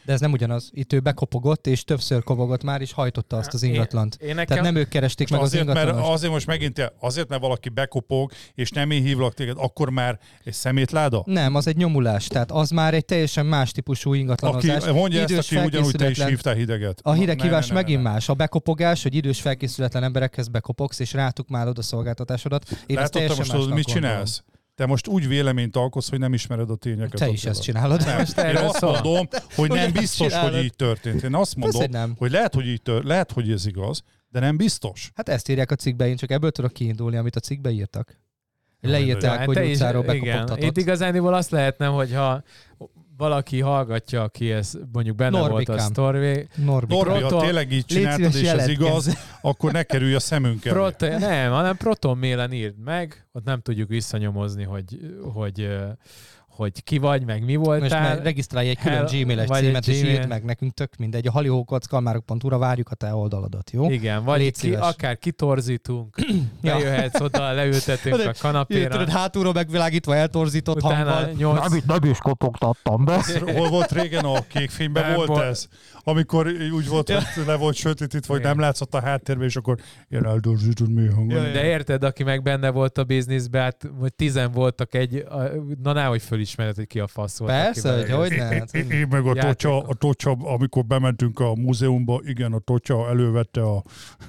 De ez nem ugyanaz. Itt ő bekopogott, és többször kopogott már, és hajtotta azt az ingatlant. Én, én nekem... Tehát nem ők keresték meg azért, az ingatlanost. mert azért most megint, azért, mert valaki bekopog, és nem én hívlak téged, akkor már egy szemétláda? Nem, az egy nyomulás. Tehát az már egy teljesen más típusú ingatlanozás. Aki, mondja idős, ezt, aki ugyanúgy te is hívtál hideget. A hideghívás ne, ne, ne, megint ne, ne. más. A bekopogás, hogy idős felkészületlen emberekhez bekopogsz, és rátukmálod a szolgáltatásodat. Én Látod, te most tudod, mit csinálsz? Te most úgy véleményt alkotsz, hogy nem ismered a tényeket. Te is ezt csinálod. Nem. Én azt mondom, hogy nem biztos, hogy így történt. Én azt mondom, hogy lehet, hogy így tört, lehet, hogy ez igaz, de nem biztos. Hát ezt írják a cikkbe, én csak ebből tudok kiindulni, amit a cikkbe írtak. Leírták, Hát hogy utcáról igen. bekopogtatott. Itt igazániból azt lehetne, hogyha valaki hallgatja, aki ez mondjuk benne Norbikám. volt a sztori. Norbi, Norbi, ha Proton- tényleg így Légy csináltad, szíves, és ez jelentkezz. igaz, akkor ne kerülj a szemünk elé. Proton, nem, hanem Proton Mailen írd meg, ott nem tudjuk visszanyomozni, hogy, hogy, hogy ki vagy, meg mi most voltál. már regisztrálj egy külön Hell- Gmail-es vagy címet, egy és Gmail. írd meg nekünk, tök mindegy. A halihókockalmárok pont hu-ra várjuk a te oldaladat, jó? Igen, vagy Légy ki, szíves. akár kitorzítunk, Ja. bejöhetsz oda, leültetünk a Jöjjön, kanapéra. tudod, hátulról megvilágítva eltorzított Utána hanggal. nyolc... nem is kopogtattam be. Hol volt régen a kékfényben? Nem Volt volt. ez? Amikor úgy volt, hogy le volt sötétítve, hogy Igen. nem látszott a háttérben, és akkor ilyen eltorzított mély hangon. Ja, ja. De érted, aki meg benne volt a bizniszben, hát hogy tizen voltak egy, a, na nehogy fölismered, hogy ki a fasz volt. Persze, aki hogy vele- hogy ne. Hát, Én, én meg a Játékok. tocsa, a tocsa, amikor bementünk a múzeumba, igen, a tocsa elővette a...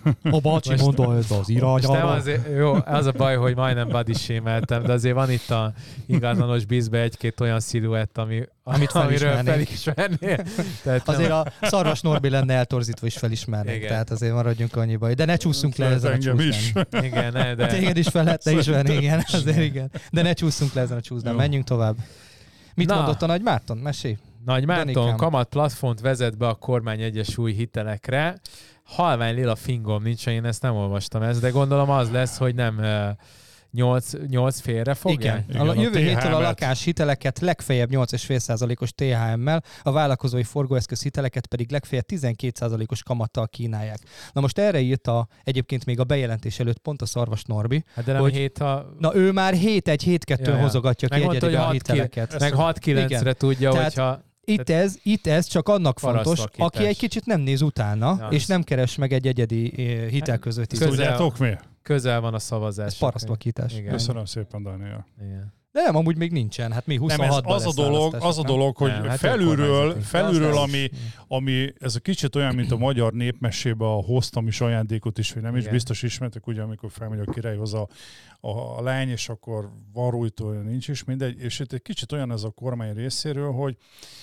a bácsi Most- mondta, ez az Most irány nem arra. azért, jó, az a baj, hogy majdnem body shame-eltem, de azért van itt a ingatlanos bizbe egy-két olyan sziluett, ami, Amit amiről felismernék. felismernél. Tehát Azért nem, a Szarvas Norbi lenne eltorzítva is felismernék, Igen. tehát azért maradjunk annyiba. De ne csúszunk le ezen a engem is. csúsznán. igen, ne, de... Téged is fel lehetne ismerni, igen, azért igen. De ne csúszunk le ezen a csúsznán, Jó. menjünk tovább. Mit Na. mondott a Nagy Márton? Mesélj. Nagy Márton Danikám. kamat platformt vezet be a kormány egyes új hitelekre. Halvány lila fingom nincs, én ezt nem olvastam ezt, de gondolom az lesz, hogy nem nyolc félre fogják. Igen. Igen, a a jövő héttől a té há em-et. lakáshiteleket legfeljebb nyolc egész öt százalékos té há em-mel, a vállalkozói forgóeszköz hiteleket pedig legfeljebb tizenkét százalékos kamattal kínálják. Na most erre írta egyébként még a bejelentés előtt pont a Szarvas Norbi. Hát de nem Hogy- hét a... Na ő már hét egy hét kettő Ja, ja. hozogatja ki Megmondta, egyedibe hogy a hat ki- hiteleket. Meg hat kilencre tudja, Tehát- hogyha... Itt ez, itt ez csak annak fontos, Parasztvakítás. aki egy kicsit nem néz utána, Ja. és nem keres meg egy egyedi eh, hitelközvetítőt. Közel- Tudjátok mi? közel van a szavazás. Ez parasztvakítás. Igen. Köszönöm szépen, Dániel. Igen. De nem, amúgy még nincsen. Hát mi Nem, ez huszonhatban az a lesz dolog, választás, az a nem? dolog, hogy Nem, hát felülről, önkormányzati. felülről Az ami, ami ez a kicsit olyan, mint a magyar népmesébe a hoztam is ajándékot is, vagy nem is Igen. biztos ismertek, ugye, amikor felmegy a királyhoz a, a, a lány, és akkor van rújtó, nincs is, mindegy, és itt egy kicsit olyan ez a kormány részéről, hogy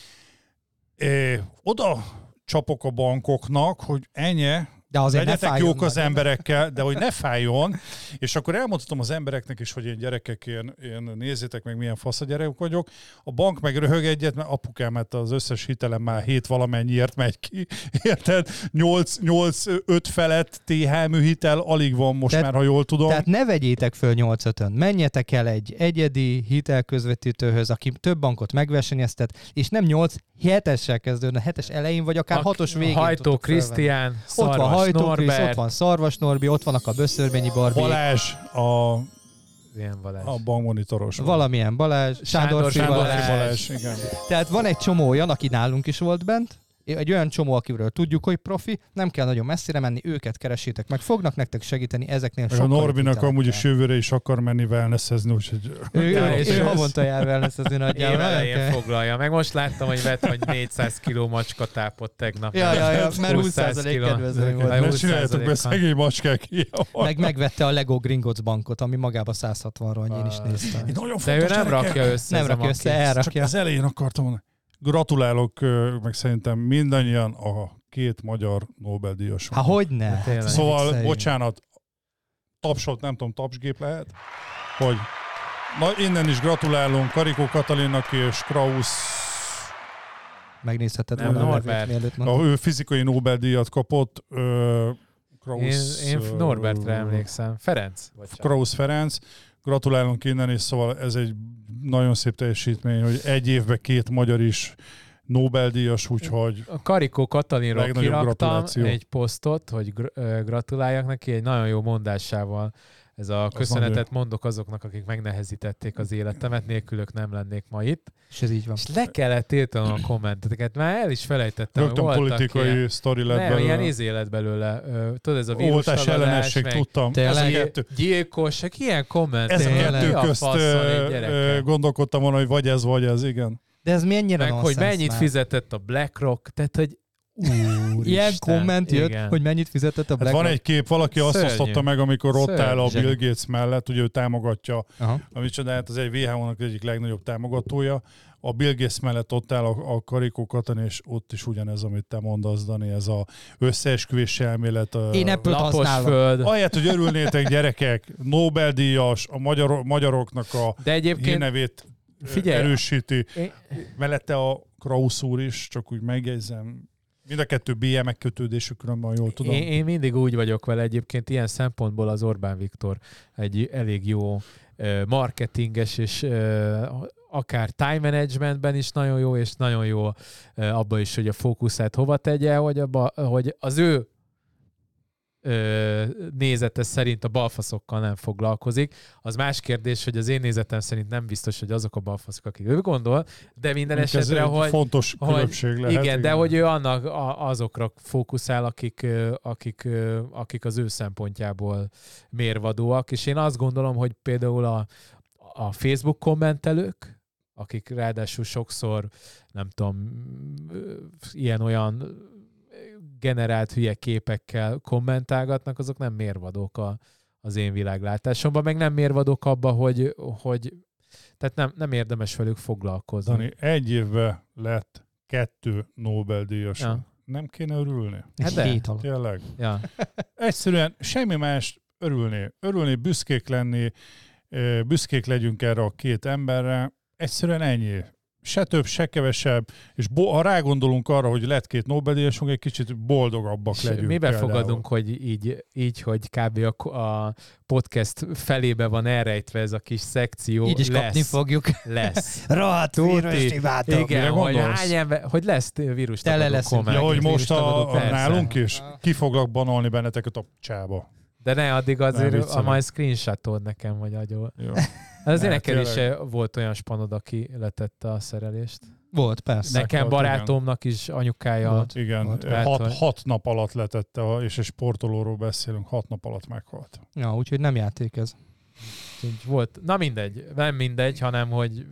é, oda csapok a bankoknak, hogy ennyi, De azért ne legyetek fájjon jók az nagyon. emberekkel, de hogy ne fájjon, és akkor elmondhatom az embereknek is, hogy én gyerekek, én, én nézzétek meg, milyen fasz a gyerek vagyok. A bank meg röhög egyet, mert apukámat az összes hitelem már hét valamennyiért megy ki. Érted? nyolc öt felett té há em hitel alig van most Tehát- már, ha jól tudom. Tehát ne vegyétek föl nyolc ötön, menjetek el egy egyedi hitelközvetítőhöz, aki több bankot megversenyeztet, és nem nyolc hetessel kezdődne, hetes elején, vagy akár hatos végén. Hajtó tudtok felvenni. Krisztián, Ott van Szarvas Hajtó Krisz, Norbert. ott van Szarvas Norbi, ott vannak a Böszörményi Barbi, Balázs, a, Ilyen Balázs. a bankmonitoros. valamilyen Balázs, Sándor, Sándor Balázs. Sándor Balázs. Balázs, igen. Tehát van egy csomó olyan, aki nálunk is volt bent, egy olyan csomó, akiről tudjuk, hogy profi, nem kell nagyon messzire menni, őket keresétek meg, fognak nektek segíteni ezeknél Meg a sokkal Norbinak hitelekkel. amúgy is jövőre is akar menni wellnessezni, úgyhogy... Ő, Ja, ő, és ő ez- havonta jár wellnessezni nagyjából. Évelején nagyon kell. foglalja. Meg most láttam, hogy vett, hogy négyszáz kiló macskatápot tegnap. Ja, ja, ja, mert húsz húsz százalék kiló. kedvezmény volt. Aj, Ne húsz csináljátok be, százalékkal. szegény macskák ilyen. Meg megvette a Lego Gringotts bankot, ami magába száz hatvanról, én is néztem. Nagyon De ő fontos nem gyerekek. rakja össze. Nem ez a rakja össze, maki. Csak elrakja. az elején akartam mondani. Gratulálok, ö, meg szerintem mindannyian a két magyar Nobel-díjas. Há, hogyne? Tényleg. Szóval, Viccelj. bocsánat, tapsot, nem tudom, tapsgép lehet, hogy na, innen is gratulálunk Karikó Katalinnak és Krausz, Megnézheted Nem, volna a Norbert. nevét, mielőtt a, mondom. ő fizikai Nobel-díjat kapott, ö, Krausz, Én, én ö, Norbertre emlékszem. Ferenc? Bocsánat. Krausz Ferenc, gratulálunk innen, és szóval ez egy nagyon szép teljesítmény, hogy egy évben két magyar is Nobel-díjas, úgyhogy A Karikó Katalinról Legnagyobb kiraktam gratuláció. egy posztot, hogy gr- ö, gratuláljak neki, egy nagyon jó mondásával ez a köszönetet mondok azoknak, akik megnehezítették az életemet, nélkülök nem lennék ma itt. És ez így van. És le kellett tiltanom a kommenteteket, már el is felejtettem. Rögtön politikai ilyen, sztori lett nem, belőle. ilyen izé lett belőle. Tudod, ez a vírus oltás ellenesség, tudtam. Ez a kettő, gyilkosság, ilyen komment. Ez a kettő a közt ö, gondolkodtam volna, hogy vagy ez, vagy ez, igen. De ez mennyire meg, hogy mennyit már. fizetett a BlackRock, tehát, hogy úristen, ilyen komment jött, igen. hogy mennyit fizetett a Hát BlackRock. van egy kép, valaki azt Szörnyű. osztotta meg, amikor ott áll a Szörnyű. Bill Gates mellett, ugye ő támogatja, Aha. amit csodálat, az egy vé há ó-nak egyik legnagyobb támogatója. A Bill Gates mellett ott áll a, a Karikó Katani, és ott is ugyanez, amit te mondasz, Dani, ez a összeesküvés elmélet. Én ebből lapos használom. föld. Ahelyett, hogy örülnétek, gyerekek, Nobel-díjas, a magyar, magyaroknak a De egyébként hírnevét figyelj, erősíti. én- Mellette a Krausz úr is, csak úgy megjegyzem. Mind a kettő bé em megkötődésükről van, jól tudom. Én, én mindig úgy vagyok vele egyébként, ilyen szempontból az Orbán Viktor egy elég jó uh, marketinges, és uh, akár time managementben is nagyon jó, és nagyon jó uh, abban is, hogy a fókuszát hova tegye, hogy, abba, hogy az ő nézete szerint a balfaszokkal nem foglalkozik. Az más kérdés, hogy az én nézetem szerint nem biztos, hogy azok a balfaszok, akik ő gondol, de minden Ez esetre, egy hogy, fontos hogy különbség lehet. igen, igen, de hogy ő annak, a, azokra fókuszál, akik, akik, akik az ő szempontjából mérvadóak, és én azt gondolom, hogy például a, a Facebook kommentelők, akik ráadásul sokszor, nem tudom, ilyen-olyan generált hülye képekkel kommentálgatnak, azok nem mérvadók a, az én világlátásomban, meg nem mérvadók abba, hogy, hogy tehát nem, nem érdemes velük foglalkozni. Dani, egy évben lett kettő Nobel-díjas. Ja. Nem kéne örülni? Hát de. Hét alatt. Tényleg. Ja. Egyszerűen semmi más örülni. Örülni, büszkék lenni, büszkék legyünk erre a két emberre. Egyszerűen ennyi. Se több, se kevesebb, és bo- ha rágondolunk arra, hogy lett két Nobel-díjasunk, egy kicsit boldogabbak És legyünk. miben például. fogadunk, hogy így, így hogy kb. A, a podcast felébe van elrejtve ez a kis szekció. Így is lesz, kapni fogjuk. Lesz. Rohadt vírust imádok. Igen, Mire hogy, gondolsz? hány ember, hogy lesz vírus Tele tagadó leszünk. komment. Ja, hogy most a, a Persze. nálunk is ki foglak banolni benneteket a csába. De ne, addig azért Nem, a viccelek. majd screenshotod nekem, vagy agyol. Jó. Hát azért Ne, neked is tényleg. volt olyan spanod, aki letette a szerelést. Volt, persze. Nekem volt, barátomnak is anyukája. Volt. Igen, Volt. hat, Tehát, hat nap alatt letette, a- és egy sportolóról beszélünk, hat nap alatt meghalt. Ja, úgyhogy nem játék ez. Úgyhogy volt. Na mindegy. Nem mindegy, hanem hogy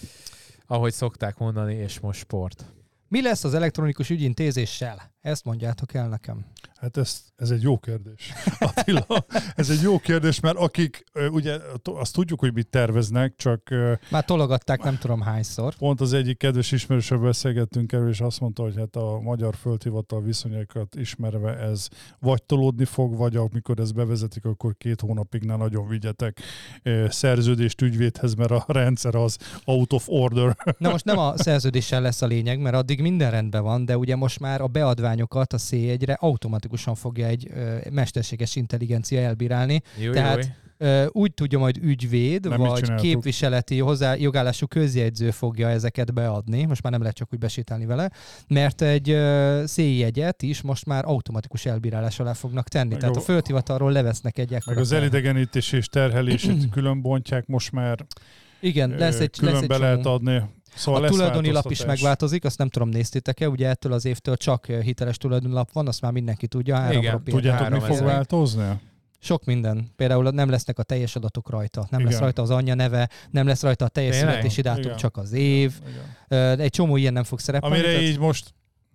ahogy szokták mondani, és most sport. Mi lesz az elektronikus ügyintézéssel? Ezt mondjátok el nekem. Hát ez, ez egy jó kérdés. Attila, ez egy jó kérdés, mert akik, ö, ugye azt tudjuk, hogy mit terveznek, csak ö, Már tologatták nem tudom hányszor. pont az egyik kedves ismerősövel beszélgettünk erről, és azt mondta, hogy hát a magyar földhivatal viszonyokat ismerve ez vagy tolódni fog, vagy amikor ezt bevezetik, akkor két hónapig ne nagyon vigyetek ö, szerződést ügyvédhez, mert a rendszer az out of order. Na most nem a szerződéssel lesz a lényeg, mert addig minden rendben van, de ugye most már a beadványokat a cé egyre automatikusan fogja egy ö, mesterséges intelligencia elbírálni. Jó, Tehát jó. Ö, úgy tudja majd ügyvéd, Nem így vagy csináltuk. képviseleti hozzá jogállású közjegyző fogja ezeket beadni, most már nem lehet csak úgy besétálni vele, mert egy ö, széljegyet is most már automatikus elbírálás alá fognak tenni. Meg Tehát a- a földhivatalról levesznek egy Meg ekkora az terhet. elidegenítés és terhelését külön bontják, most már Igen, ö, lesz egy, lesz külön egy be lehet csomó. adni. Szóval A lesz tulajdoni lap is változtatás. megváltozik, azt nem tudom, néztétek-e, ugye ettől az évtől csak hiteles tulajdonlap van, azt már mindenki tudja. három Igen, ropé- Tudjátok, mi Három fog ezer. változni? Sok minden. Például nem lesznek a teljes adatok rajta. Nem Igen. lesz rajta az anyja neve, nem lesz rajta a teljes Tényleg? születési dátum, Igen. csak az év. Igen. Ö, Egy csomó ilyen nem fog szerepelni. Amire tehát így most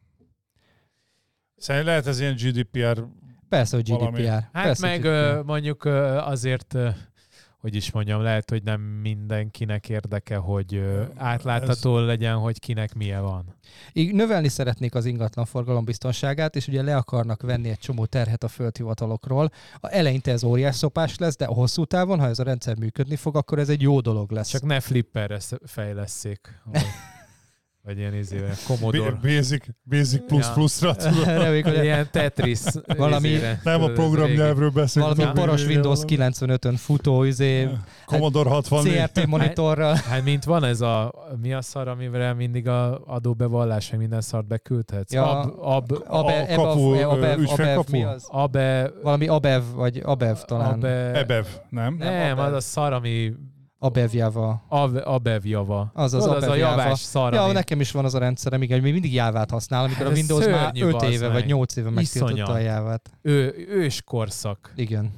szerintem lehet ez ilyen gé dé pé er. Persze, hogy gé dé pé er. valami. Hát Persze, meg hogy gé dé pé er. ö, mondjuk ö, azért, ö, hogy is mondjam, lehet, hogy nem mindenkinek érdeke, hogy ö, átlátható legyen, hogy kinek milyen van. Így növelni szeretnék az ingatlan forgalom biztonságát, és ugye le akarnak venni egy csomó terhet a földhivatalokról. A eleinte ez óriás szopás lesz, de a hosszú távon, ha ez a rendszer működni fog, akkor ez egy jó dolog lesz. Csak ne flipperre sz- fejlesszék. vagy ilyen izé, Commodore. Basic, Basic plus Ja. pluszra tudod. Reméljük, hogy Ilyen Tetris. Valami- izére, Nem a tudod, ez programnyelvről beszélünk. valami Ja. poros Windows kilencvenötön futó, izé, Commodore hatvannégy. cé er té monitorral. Hát mint van ez a, mi a szar, amivel mindig a adóbevallás, vagy minden szart beküldhetsz? Ja. Ab, ab, Abe, a kapu, Abev, Abev, ügyfélkapu? mi az? abe, Valami Abev, vagy Abev talán. abe, Ebev, nem? nem, az a szar, ami Abevjava. ab, abeb java. Az az Tudod, az a Abev Java. javás szar, Ja, ami- nekem is van az a rendszerem, igen, hogy még mindig jávát használ, amikor Hát a ez Windows már szörnyű, öt bazd éve meg. vagy nyolc éve megtiltotta Iszonyat. a jávát. ő, ős korszak. Igen.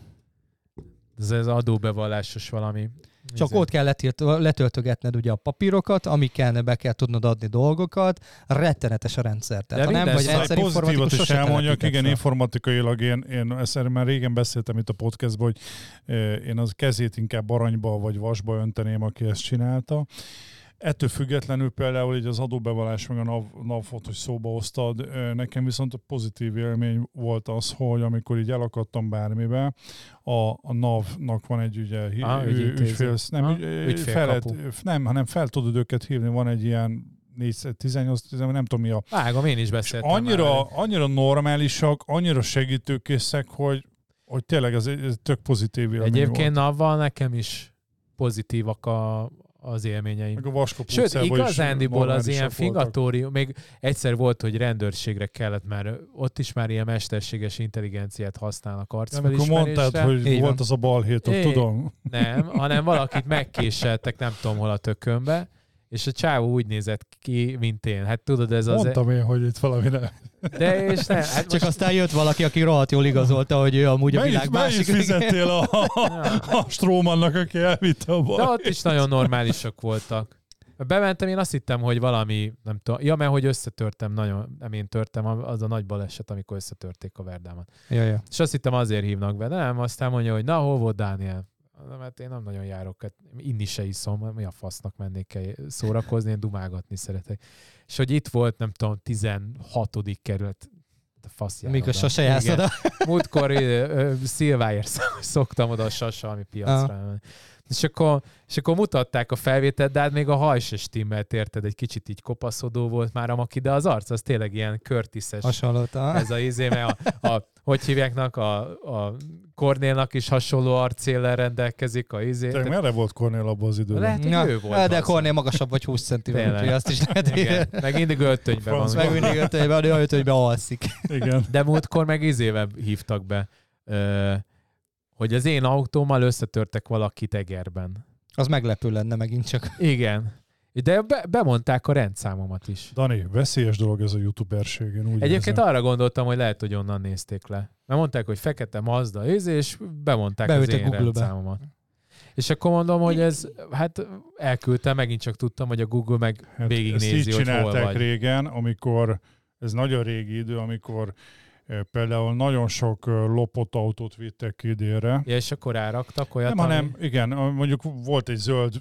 Ez az adóbevallásos valami. Csak Izé. ott kell letilt, letöltögetned ugye a papírokat, amikkel be kell tudnod adni dolgokat, rettenetes a rendszer. Tehát De ha nem minden vagy szar- rendszerinformatikus, Pozitívat is sose elmondjak, telepíted igen, fel. informatikailag én, én ezt már régen beszéltem itt a podcastban, hogy eh, én az kezét inkább aranyba vagy vasba önteném, aki ezt csinálta. Ettől függetlenül például így az adóbevallás meg a NAV, NAV-ot, hogy szóba hoztad, eh, nekem viszont a pozitív élmény volt az, hogy amikor így elakadtam bármibe, a, a NAV-nak van egy ugye, hi- Ah, ü- ügyintéző. ügyfél, nem, Ah, ügy, ügyfélkapu. fel lehet, nem, hanem fel tudod őket hívni, van egy ilyen négyszáztizennyolc, nem tudom mi a Vágom, én is és beszéltem annyira, már. annyira normálisak, annyira segítőkészek, hogy, hogy tényleg ez, ez tök pozitív élmény Egyébként volt. avval nekem is pozitívak a, az élményeim. Meg a Vaskapó Sőt, utcában is igazándiból az normálisak ilyen voltak. fingatórium, még egyszer volt, hogy rendőrségre kellett, mert ott is már ilyen mesterséges intelligenciát használnak Amikor arcfelismerésre. mondtad, hogy Így volt van. az a balhétok, É. tudom. Nem, hanem valakit megkéseltek, nem tudom hol a tökönbe, és a csávó úgy nézett ki, mint én. Hát tudod, ez az... Mondtam én, hogy itt valami nem. De és nem, hát Csak most... aztán jött valaki, aki rohadt jól igazolta, hogy ő amúgy a Mennyit, világ mennyit másik. fizettél a, a, a Strómannak, aki elvitte a De bal? ott is nagyon normálisak voltak. Bementem, én azt hittem, hogy valami, nem tudom, ja, mert hogy összetörtem nagyon, nem én törtem, az a nagy baleset, amikor összetörték a Verdámat. Ja, ja. És azt hittem azért hívnak be, de nem, aztán mondja, hogy na, hol volt Dániel? Mert én nem nagyon járok, hát inni se iszom, mi a fasznak mennék el szórakozni, én dumálgatni szeretek. És hogy itt volt, nem tudom, tizenhatodik kerület, a fasz jár Mikor oda. sose jársz Igen. oda. Múltkor Szilváért szoktam oda a Sasalmi piacra. Ah. És akkor, és akkor mutatták a felvételt, de hát még a haj se stimmelt, érted, egy kicsit így kopaszodó volt már a maki, de az arc az tényleg ilyen Curtis-es. Hasonlóta. Ez a izé, mert a, a, hogy hívjáknak, a, a Kornélnak is hasonló arcéllel rendelkezik a izé. Tényleg merre volt Kornél abban az időben? Lehet, hogy Ja, ő volt. de az. Kornél magasabb vagy húsz centivel, Tényleg. úgyhogy azt is lehet. Igen. Meg mindig öltönyben van. Franc Meg mindig ötőjében, olyan ötőjében alszik. Igen. De múltkor meg izével hívtak be, ö, hogy az én autómmal összetörtek valakit Egerben. Az meglepő lenne megint csak. Igen. De be, bemondták a rendszámomat is. Dani, veszélyes dolog ez a youtuberség, én úgy Egyébként érzem. arra gondoltam, hogy lehet, hogy onnan nézték le. Mert mondták, hogy fekete Mazda, és bemondták Beüttek az én Google-be. rendszámomat. És akkor mondom, hogy ez, hát elküldtem, megint csak tudtam, hogy a Google meg Hát végignézi, ezt így hogy hol csinálták vagy. régen, amikor, ez nagyon régi idő, amikor eh, például nagyon sok eh, lopott autót vittek ki délre. Ja, és akkor ráraktak olyat, Nem, ami- hanem igen, mondjuk volt egy zöld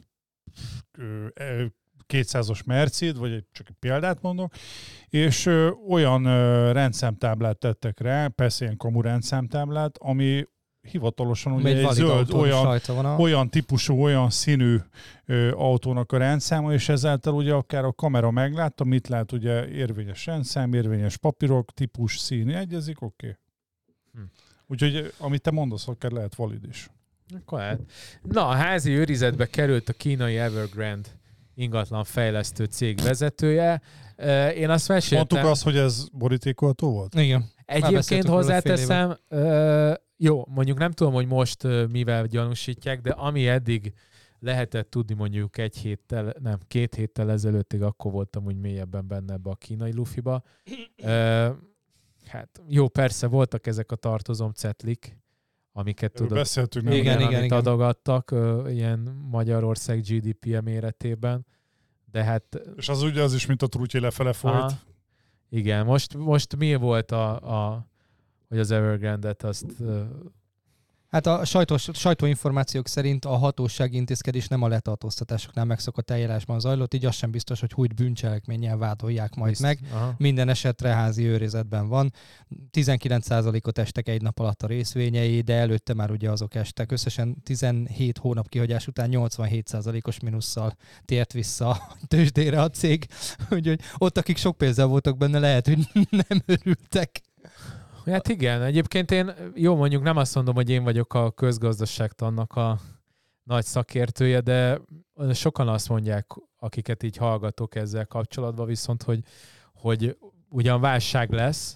ö, ö, kétszázas Mercid, vagy egy, csak egy példát mondok, és ö, olyan ö, rendszámtáblát tettek rá, persze ilyen kamu rendszámtáblát, ami hivatalosan ugye Egy egy valid zöld, autón is olyan, rajta van a... olyan típusú, olyan színű ö, autónak a rendszáma, és ezáltal ugye akár a kamera meglátta, mit lát, ugye érvényes rendszám, érvényes papírok, típus, szín, egyezik, oké. Okay. Hm. Úgyhogy amit te mondasz, akár lehet valid is. Akkor lehet. Na, a házi őrizetbe került a kínai Evergrande ingatlan fejlesztő cég vezetője. Ö, Én azt meséltem. Mondtuk azt, hogy ez borítékolható volt? Igen. Egyébként beszéltük róla fél hozzáteszem, ö, jó, mondjuk nem tudom, hogy most ö, mivel gyanúsítják, de ami eddig lehetett tudni mondjuk egy héttel, nem, két héttel ezelőttig, akkor voltam úgy mélyebben benne ebbe a kínai lufiba. Ö, hát jó, persze voltak ezek a tartozomcetlik, amiket Erről tudod, beszéltünk, nem? Igen, igen, igen, amit igen. adogattak ö, ilyen Magyarország gé dé pé-je méretében, de hát És az ugye az is, mint a trutyi lefele folyt. aha, igen, most, most mi volt a, a hogy az Evergrande-et azt ö, Hát a sajtós, sajtóinformációk szerint a hatósági intézkedés nem a letartóztatásoknál megszokott eljárásban zajlott, így az sem biztos, hogy hújt bűncselekménnyel vádolják majd Bizt, meg. aha. Minden esetre házi őrizetben van. tizenkilenc százalékot estek egy nap alatt a részvényei, de előtte már ugye azok estek. Összesen tizenhét hónap kihagyás után nyolcvanhét százalékos mínusszal tért vissza a tőzsdére a cég. Úgyhogy ott, akik sok pénzzel voltak benne, lehet, hogy nem örültek. Hát igen, egyébként én, jó mondjuk nem azt mondom, hogy én vagyok a közgazdaságtannak a nagy szakértője, de sokan azt mondják, akiket így hallgatok ezzel kapcsolatban, viszont, hogy, hogy ugyan válság lesz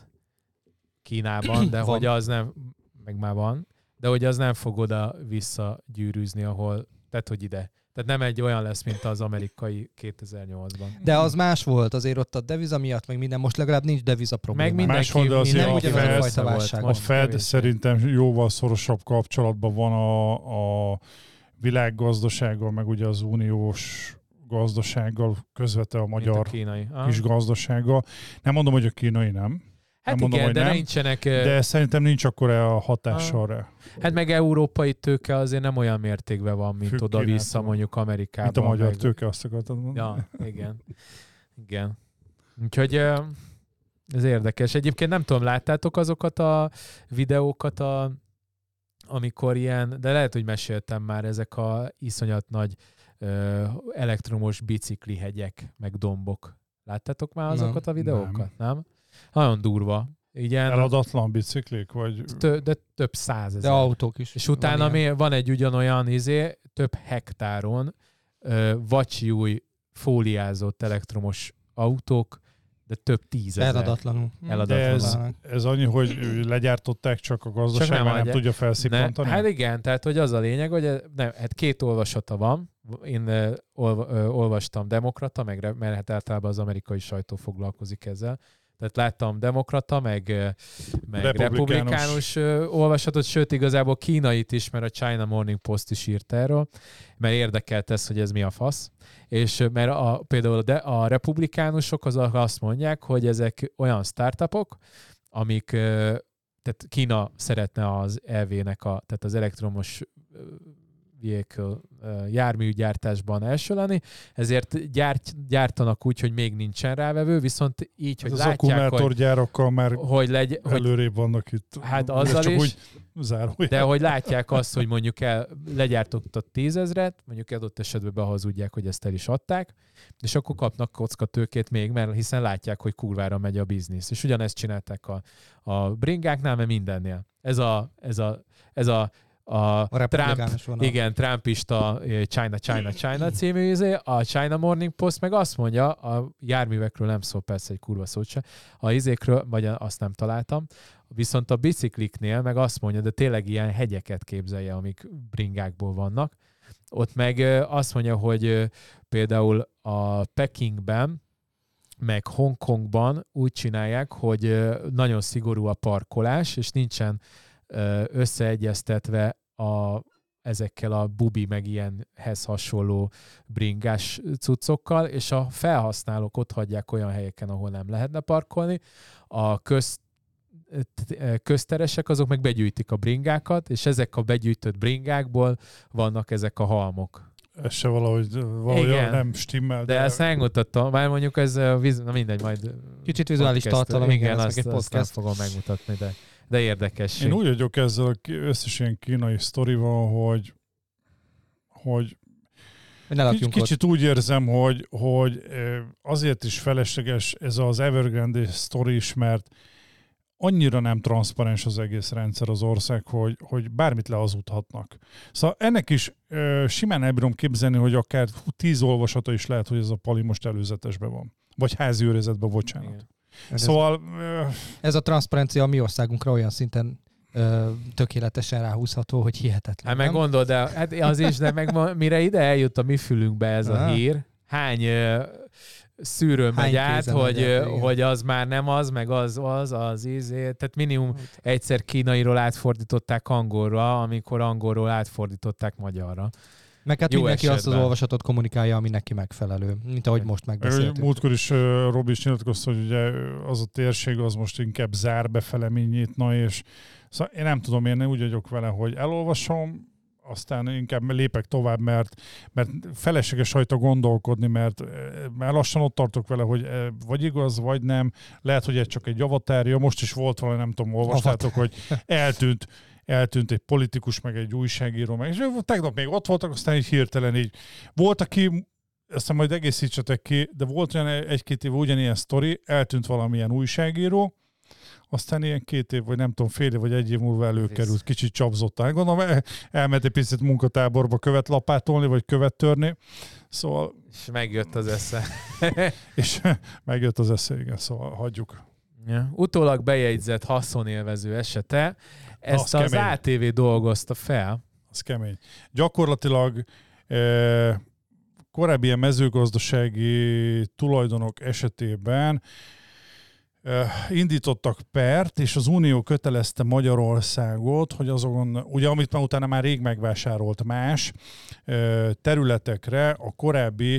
Kínában, de hogy az nem, meg már van, de hogy az nem fog oda visszagyűrűzni, ahol, tehát hogy ide. Tehát nem egy olyan lesz, mint az amerikai kétezer-nyolcban. De az más volt, azért ott a deviza miatt, meg minden, most legalább nincs deviza probléma. Meg mindenki, Máshol, de azért minden a ugyanaz a Fed- fajta válság. A Fed szerintem jóval szorosabb kapcsolatban van a, a világgazdasággal, meg ugye az uniós gazdasággal, közvetve a magyar a kínai. kis gazdasággal. Nem mondom, hogy a kínai nem. Hát nem igen, mondom, de nem, nincsenek... De szerintem nincs akkora hatással rá. Hát meg európai tőke azért nem olyan mértékben van, mint Függ oda-vissza Kínától. mondjuk Amerikában. Mint a magyar meg... tőke, azt akartad mondani. Ja, igen. Igen. Úgyhogy ez érdekes. Egyébként nem tudom, láttátok azokat a videókat, a, amikor ilyen, de lehet, hogy meséltem már, ezek a iszonyat nagy ö, elektromos biciklihegyek, meg dombok. Láttátok már azokat Nem. a videókat? Nem. nem? Nagyon durva. Igen, Eladatlan biciklik? Vagy... tö, de több százezer. De autók is. És utána van, van egy ugyanolyan izé, több hektáron ö, vacsiúj fóliázott elektromos autók, de több tízezer. Eladatlanul. Eladatlanul. De ez, ez annyi, hogy legyártották csak a gazdaság, Csak nem mert nem adja. tudja felszippantani? Ne, hát igen, tehát hogy az a lényeg, hogy nem, hát két olvasata van. Én uh, olva, uh, olvastam demokrata, meg, mert hát általában az amerikai sajtó foglalkozik ezzel. Tehát láttam demokrata, meg, meg republikánus, republikánus uh, olvasatot, sőt igazából kínait is, mert a China Morning Post is írt erről, mert érdekelt ez, hogy ez mi a fasz. És mert a, például de a republikánusok azok azt mondják, hogy ezek olyan startupok, amik, uh, tehát Kína szeretne az é vé-nek, a, tehát az elektromos vehicle járműgyártásban első lenni, ezért gyárt, gyártanak úgy, hogy még nincsen rávevő, viszont így, hogy az látják, akkumulátorgyárakkal már hogy legy, előrébb vannak itt. Hát azzal csak is, úgy zárójel. de hogy látják azt, hogy mondjuk el, legyártottak tízezret, mondjuk adott esetben behazudják, hogy ezt el is adták, és akkor kapnak kockatőkét még, mert hiszen látják, hogy kurvára megy a biznisz. És ugyanezt csinálták a, a bringáknál, mert mindennél. Ez a, ez a, ez a A, a Trump, vonal. igen, Trumpista China, China, China című izé, a China Morning Post meg azt mondja, a járművekről nem szól persze egy kurva szót se, a izékről, vagy azt nem találtam, viszont a bicikliknél meg azt mondja, de tényleg ilyen hegyeket képzelje, amik bringákból vannak. Ott meg azt mondja, hogy például a Pekingben, meg Hongkongban úgy csinálják, hogy nagyon szigorú a parkolás, és nincsen összeegyeztetve a, ezekkel a bubi meg ilyenhez hasonló bringás cuccokkal, és a felhasználók ott hagyják olyan helyeken, ahol nem lehetne parkolni. A köz, közteresek azok meg begyűjtik a bringákat, és ezek a begyűjtött bringákból vannak ezek a halmok. Ez se valahogy, valahogy nem stimmel. De, de ezt megmutattam, már mondjuk ez, na mindegy, majd kicsit vizuális podcast, tartalom, igen, igen, ez azt, meg egy azt nem podcast. fogom megmutatni, de De érdekes. Én úgy vagyok ezzel összes ilyen kínai sztorival, hogy, hogy kicsit, kicsit úgy érzem, hogy, hogy azért is felesleges ez az Evergrande sztori is, mert annyira nem transzparens az egész rendszer az ország, hogy, hogy bármit lehazudhatnak. Szóval ennek is simán elbírom képzelni, hogy akár tíz olvasata is lehet, hogy ez a pali most előzetesben van. Vagy házi őrizetben, bocsánat. Igen. Szóval... Ez a transzparencia a mi országunkra olyan szinten ö, tökéletesen ráhúzható, hogy hihetetlen. Hát meg gondold, de hát az is, de meg ma, mire ide eljut a mi fülünkbe ez a hír, hány ö, szűrő megy át, hogy, át, hogy az már nem az, meg az az, az ízé. Tehát minimum egyszer kínairól átfordították angolra, amikor angolról átfordították magyarra. Meg hát Jó mindenki azt az esetben. olvasatot kommunikálja, ami neki megfelelő, mint ahogy most megbeszéltük. Múltkor is uh, Robi is nyilatkozta, hogy ugye az a térség az most inkább zár befele, mint nyitna, és szóval én nem tudom, én úgy vagyok vele, hogy elolvasom, aztán inkább lépek tovább, mert, mert felesleges rajta gondolkodni, mert, mert lassan ott tartok vele, hogy vagy igaz, vagy nem. Lehet, hogy ez csak egy avatárja. Most is volt valami, nem tudom, olvastátok, hogy eltűnt, eltűnt egy politikus, meg egy újságíró, meg, és tegnap még ott voltak, aztán így hirtelen így. Volt, aki, aztán majd egészítsetek ki, de volt olyan egy-két év ugyanilyen sztori, eltűnt valamilyen újságíró, aztán ilyen két év, vagy nem tudom, fél év, vagy egy év múlva előkerült, kicsit csapzottán. Gondolom, el, elment egy picit munkatáborba követ lapátolni, vagy követ törni. Szóval... És megjött az esze. és megjött az esze, igen, szóval hagyjuk. Ja. Utólag bejegyzett haszonélvező esete, ezt az az kemény. á té vé dolgozta fel. Az kemény. Gyakorlatilag eh, korábbi ilyen mezőgazdasági tulajdonok esetében indítottak pert, és az Unió kötelezte Magyarországot, hogy azon, ugye amit már utána már rég megvásárolt más területekre a korábbi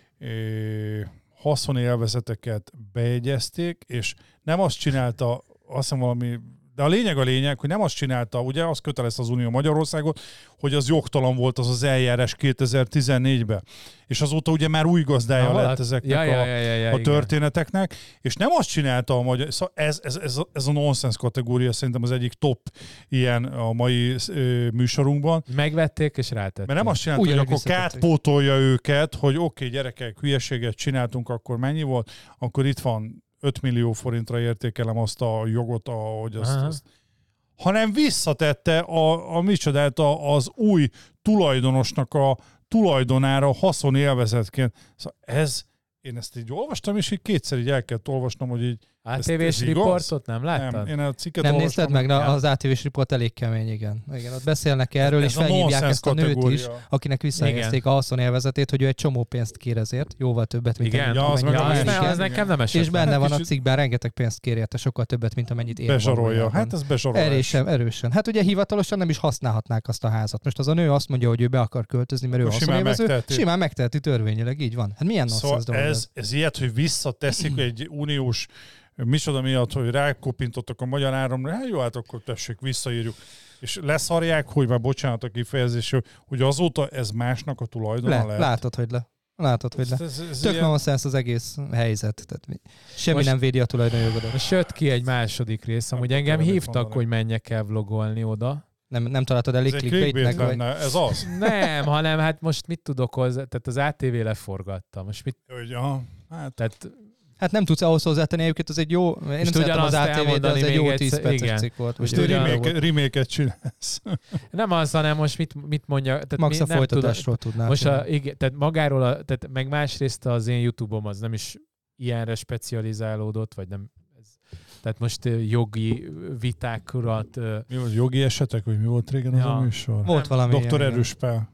haszonélvezeteket bejegyezték, és nem azt csinálta, azt hiszem valami, de a lényeg a lényeg, hogy nem azt csinálta, ugye azt kötelezte az Unió Magyarországot, hogy az jogtalan volt az az eljárás kétezer-tizennégyben. És azóta ugye már új gazdája Na, lett ezeknek ja, ja, a, ja, ja, ja, a történeteknek, és nem azt csinálta a magyar, szóval ez, ez, ez, ez a nonsense kategória szerintem az egyik top ilyen a mai ö, műsorunkban. Megvették és rátették. Mert nem azt csinálta, Ugyanúgy hogy akkor visszatették. kárpótolja őket, hogy oké, okay, gyerekek, hülyeséget csináltunk, akkor mennyi volt, akkor itt van öt millió forintra értékelem azt a jogot, ahogy azt, azt. Hanem visszatette a, a micsodát az új tulajdonosnak a tulajdonára haszonélvezetként. Szóval ez, én ezt így olvastam, és így kétszer így el kellett olvasnom, hogy így á té vés riportot nem láttad? Nem, én a cikket Nem olvastam, nézted meg? Na, nem. az á té vés riport elég kemény, igen. igen. Ott beszélnek erről, Ez és a felhívják nonsense ezt a nőt kategória. is, akinek visszahelyezték a haszonélvezetét, hogy ő egy csomó pénzt kér ezért, jóval többet, mint Igen? amennyit- Ja, az amennyit meg a Ja, az, amennyi ne, másik. az kér. nekem nem esett. És benne Hát van a kicsit- cikkben, rengeteg pénzt kér érte, sokkal többet, mint amennyit ér. Bezsarolja. valójában. Hát ez bezsarolás. Erősen, erősen. Hát ugye hivatalosan nem is használhatnák azt a házat. Most az a nő azt mondja, hogy ő be akar költözni, mert ő Simán haszonélvező. megteheti. Simán megteheti törvényileg, így van. Hát milyen Szóval nonsense dolog ez, ez ilyet, hogy visszateszik egy uniós micsoda miatt, hogy rákopintottak a magyar áramra, hát jó, hát akkor tessék, visszaírjuk. És leszarják, hogy már bocsánat a kifejezésről, hogy azóta ez másnak a tulajdona Le, lehet. látod, hogy le. Látod, hogy le. Ez, ez, ez Tök ilyen- nonsense az egész helyzet. Tehát mi- semmi Most- nem védi a tulajdonjogodat. Most jött ki egy második rész, amúgy Nem engem tudom, mit hívtak, mondani. hogy menjek el vlogolni oda. Nem, nem találtad elég ez egy clickbaitnek? clickbait Vagy... lenne, ez az. Nem, hanem hát most mit tudok hozzá, tehát az á té vé leforgatta. Most mit, Hogy, aha, hát, tehát Hát nem tudsz ahhoz hozzátenni, egyébként az egy jó, én nem És szeretem az ugyanazt á té vét, de az elmondani egy még jó egyszer- tíz perces igen. cikk volt. Most vagy ugyan- tíz remake, remake-et csinálsz. nem az, hanem most mit, mit mondja. Tehát Max mi, a nem folytatásról tudnál. Most csinálni. a, igen, tehát magáról, a, tehát meg másrészt az én YouTube-om az nem is ilyenre specializálódott, vagy nem. Ez, tehát most ö, jogi vitákat. ö, Mi volt, jogi esetek, vagy mi volt régen az Ja. a műsor? Volt valami doktor ilyen, Erős Pál.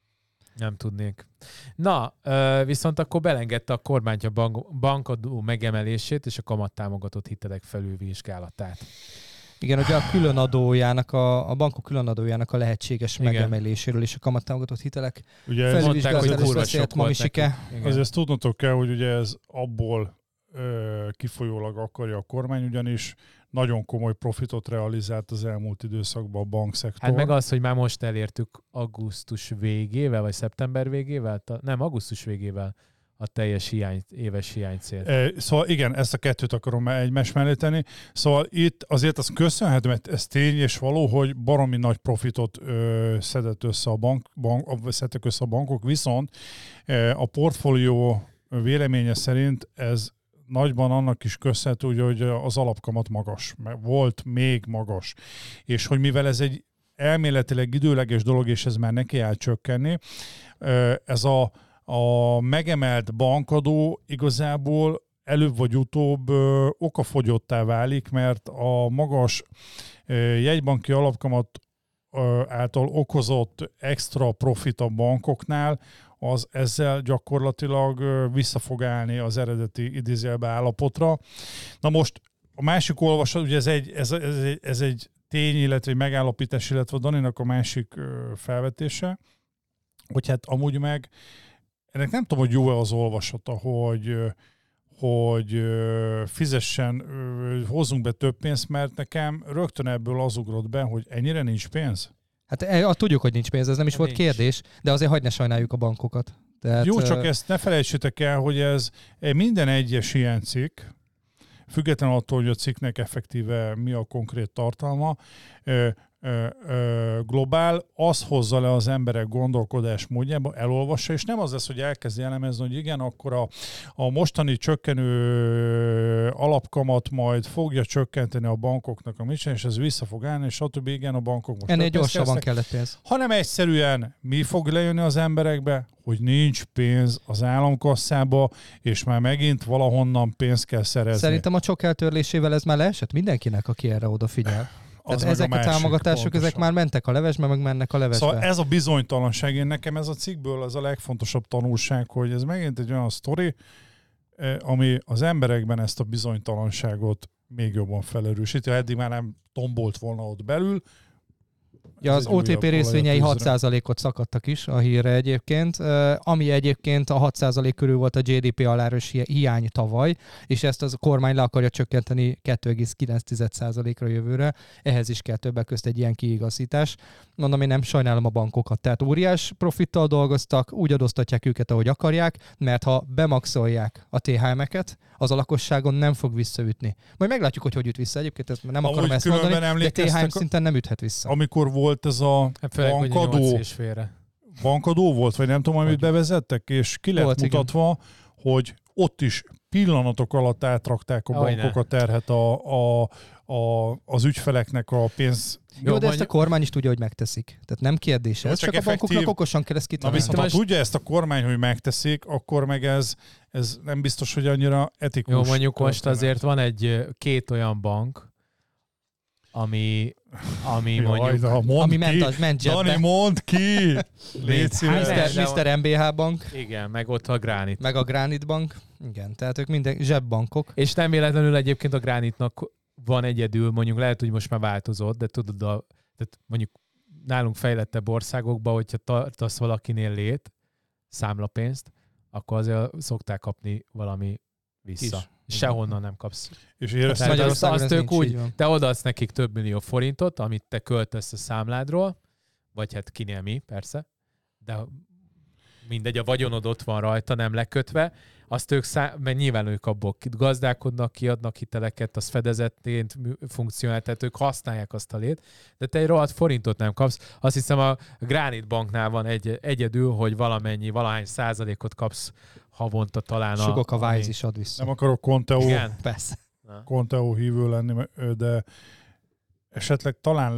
Nem tudnék. Na, ö, viszont akkor belengedte a kormány a bank, bankadó megemelését és a kamattámogatott hitelek felülvizsgálatát. Igen, ugye a különadójának, a, a bankok különadójának a lehetséges Igen. megemeléséről és a kamattámogatott hitelek Ugye ez, Mondták, hogy felülvizsgálatáról is kurva beszélt sok volt Mamisike. nekik. Igen. azért ezt tudnotok kell, hogy ugye ez abból ö, kifolyólag akarja a kormány, ugyanis nagyon komoly profitot realizált az elmúlt időszakban a bankszektor. Hát meg az, hogy már most elértük augusztus végével, vagy szeptember végével, ta- nem, augusztus végével a teljes hiány, éves hiánycél. E, Szóval igen, ezt a kettőt akarom egymás mellé tenni. Szóval itt azért az köszönhető, mert ez tény és való, hogy baromi nagy profitot ö, szedett össze a bank, bank, szedtek össze a bankok, viszont e, a portfólió véleménye szerint ez nagyban annak is köszönhető, ugye, hogy az alapkamat magas, mert volt még magas. És hogy mivel ez egy elméletileg időleges dolog, és ez már neki áll csökkenni, ö, ez a A megemelt bankadó igazából előbb vagy utóbb ö, okafogyottá válik, mert a magas ö, jegybanki alapkamat ö, által okozott extra profit a bankoknál, az ezzel gyakorlatilag ö, vissza fog állni az eredeti idézőjelbe állapotra. Na most a másik olvasat, ugye ez egy, ez, ez, egy, ez egy tény, illetve egy megállapítás, illetve a Daninak a másik ö, felvetése, hogy hát amúgy meg, ennek nem tudom, hogy jó-e az olvasata, hogy, hogy fizessen, hozzunk be több pénzt, mert nekem rögtön ebből az ugrott be, hogy ennyire nincs pénz. Hát e, tudjuk, hogy nincs pénz, ez nem is Ha volt nincs. kérdés, de azért hagyd ne sajnáljuk a bankokat. Tehát, Jó, csak ö, ezt ne felejtsétek el, hogy ez minden egyes ilyen cikk, függetlenül attól, hogy a cikknek effektíve mi a konkrét tartalma, ö, ö, ö, globál, az hozza le az emberek gondolkodás módjába, elolvassa, és nem az lesz, hogy elkezdi elemezni, hogy igen, akkor a, a mostani csökkenő alapkamat majd fogja csökkenteni a bankoknak a micsen, és ez vissza fog állni, és stb. Igen, a bankok most ennél több pénzt gyorsabban keresnek, kellett pénz. hanem egyszerűen mi fog lejönni az emberekbe, hogy nincs pénz az államkasszába, és már megint valahonnan pénzt kell szerezni. Szerintem a csok eltörlésével ez már leesett mindenkinek, aki erre odafigyel. Az Tehát meg ezek a, másik, támogatások, pontosan. ezek már mentek a levesbe, meg mennek a levesbe. Szóval ez a bizonytalanság, én nekem ez a cikkből az a legfontosabb tanulság, hogy ez megint egy olyan sztori, ami az emberekben ezt a bizonytalanságot még jobban felerősíti. Ha eddig már nem tombolt volna ott belül. Ja, ez az egy o té pé újabb olaj a részvényei tűzre. hat százalékot szakadtak is a hírre egyébként, ami egyébként a hat százalék körül volt a gé dé pé aláros hi- hiány tavaly, és ezt az a kormány le akarja csökkenteni kettő egész kilenc százalékra jövőre. Ehhez is kell többek közt egy ilyen kiigazítás. Mondom, én nem sajnálom a bankokat, tehát óriás profittal dolgoztak, úgy adóztatják őket, ahogy akarják, mert ha bemaxolják a té há em-eket, az a lakosságon nem fog visszaütni. Majd meglátjuk, hogy hogy üt vissza egyébként, ezt nem akarom Ahogy ezt különben mondani, de té há em emlékeztek, szinten nem üthet vissza. amikor volt ez a Hát főleg, hogy bankadó, nyolc és félre. bankadó volt, vagy nem tudom, amit bevezettek, és ki lett Volt, igen. mutatva, hogy ott is pillanatok alatt átrakták a Hogyne. bankok a terhet a, a, a, az ügyfeleknek a pénz. Jó, Jó, de ezt a mondjuk- kormány is tudja, hogy megteszik. Tehát nem kérdés Jó, ez, csak csak, a bankoknak effektív- okosan kell ezt Na kitalálni. viszont, ha most- tudja ezt a kormány, hogy megteszik, akkor meg ez, ez nem biztos, hogy annyira etikus. Jó, mondjuk most történet. azért van egy ö, két olyan bank, ami, ami Jaj, mondjuk... de ha mondd Ami ki, ment, az ment zsebbe. Dani, mondd ki! Légy Hát szíves. de- miszter miszter em bé há bank, Igen, meg ott a Gránit. meg a Granite bank. Igen, tehát ők minden zsebbankok. És nem véletlenül egyébként a Gránitnak van egyedül, mondjuk lehet, hogy most már változott, de tudod, a, tehát mondjuk nálunk fejlettebb országokban, hogyha tartasz valakinél lét, számlapénzt, akkor azért szokták kapni valami vissza. Is. Sehonnan nem kapsz. És Tehát érezted, az- Magyarországon azt ez ők nincs, úgy- így van. Te odaadsz nekik több millió forintot, amit te költesz a számládról, vagy hát kinél mi, persze, de mindegy, a vagyonod ott van rajta, nem lekötve, azt ők, szá- mert nyilván ők abból gazdálkodnak, kiadnak hiteleket, az fedezetként mű- funkcionál, tehát ők használják azt a lét, de te egy rohadt forintot nem kapsz. Azt hiszem a Granite Banknál van egy, egyedül, hogy valamennyi, valahány százalékot kapsz havonta talán. Sugok a ami- Wise is ad vissza. nem akarok Conteo, Igen. Persze. Na. Conteo hívő lenni, de esetleg talán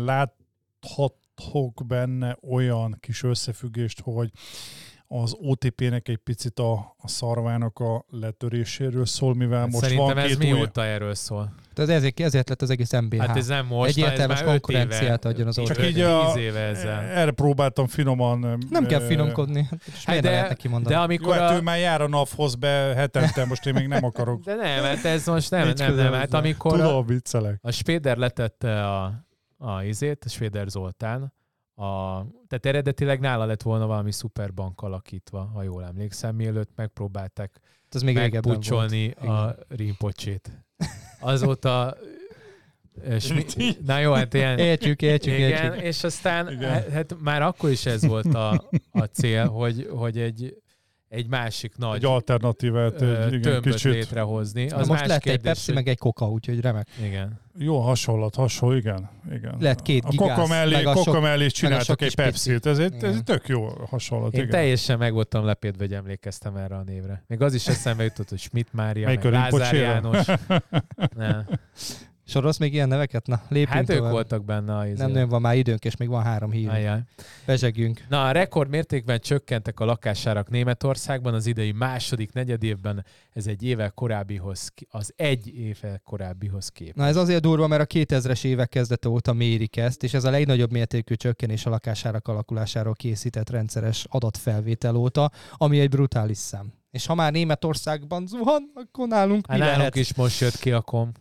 láthatok benne olyan kis összefüggést, hogy az o té pé-nek egy picit a, a szarvának a letöréséről szól, mivel Hát most szerintem van ez két új... mióta erről szól? Tehát ezért, ezért lett az egész em bé há. Hát ez nem most, Egy ez értelmes már öt konkurenciát éve, adjon az Csak országnak. így a, tíz éve ezzel. erre próbáltam finoman... Nem kell ö, finomkodni. Hát, és Hát miért de- ne lehet neki mondani? De Jó, amikor hát a... ő már jár a NAV-hoz be hetente, most én még nem akarok. De nem, hát ez most nem, Nincs nem, köze nem, hát hozzá. amikor a, Tudom, viccelek. a Spéder letette a, a izét, a Spéder Zoltán, a, tehát eredetileg nála lett volna valami szuperbank alakítva, ha jól emlékszem, mielőtt megpróbálták Ez még régebben volt. megpucsolni a Rinpocsét. Azóta ö, smi- na jó, hát ilyen, Értjük, értjük, igen, értjük. és aztán Igen. hát, hát már akkor is ez volt a, a cél, hogy, hogy egy, egy másik nagy Egy alternatívát, ö, egy, igen, tömböt kicsit. létrehozni. Na Az most más lett kérdés, egy Pepsi, hogy- meg egy Coca, úgyhogy remek. Igen. Jó hasonlat, hasonló, igen. igen. Lehet két a gigász, Coca mellé, meg a Coca sok- mellé sok csináltak kis egy Pepsi-t, ez egy, ez Igen. egy tök jó hasonlat, Én igen. teljesen meg voltam lepédve, hogy emlékeztem erre a névre. Még az is eszembe jutott, hogy Schmidt Mária, Melyik meg a Lázár Rinpoche-ra? János. Nem. Sorolsz még ilyen neveket? Na, lépjünk Hát ők tovább. voltak benne a Nem izé. nagyon van már időnk, és még van három hír. Ajjaj. Bezsegjünk. Na, a rekord mértékben csökkentek a lakásárak Németországban az idei második negyedévben, ez egy évvel korábbihoz, ki- az egy évvel korábbihoz képest. Na ez azért durva, mert a kétezres évek kezdete óta mérik ezt, és ez a legnagyobb mértékű csökkenés a lakásárak alakulásáról készített rendszeres adatfelvétel óta, ami egy brutális szám. És ha már Németországban zuhan, akkor nálunk Hát mi nálunk lehet? is most jött ki a kom.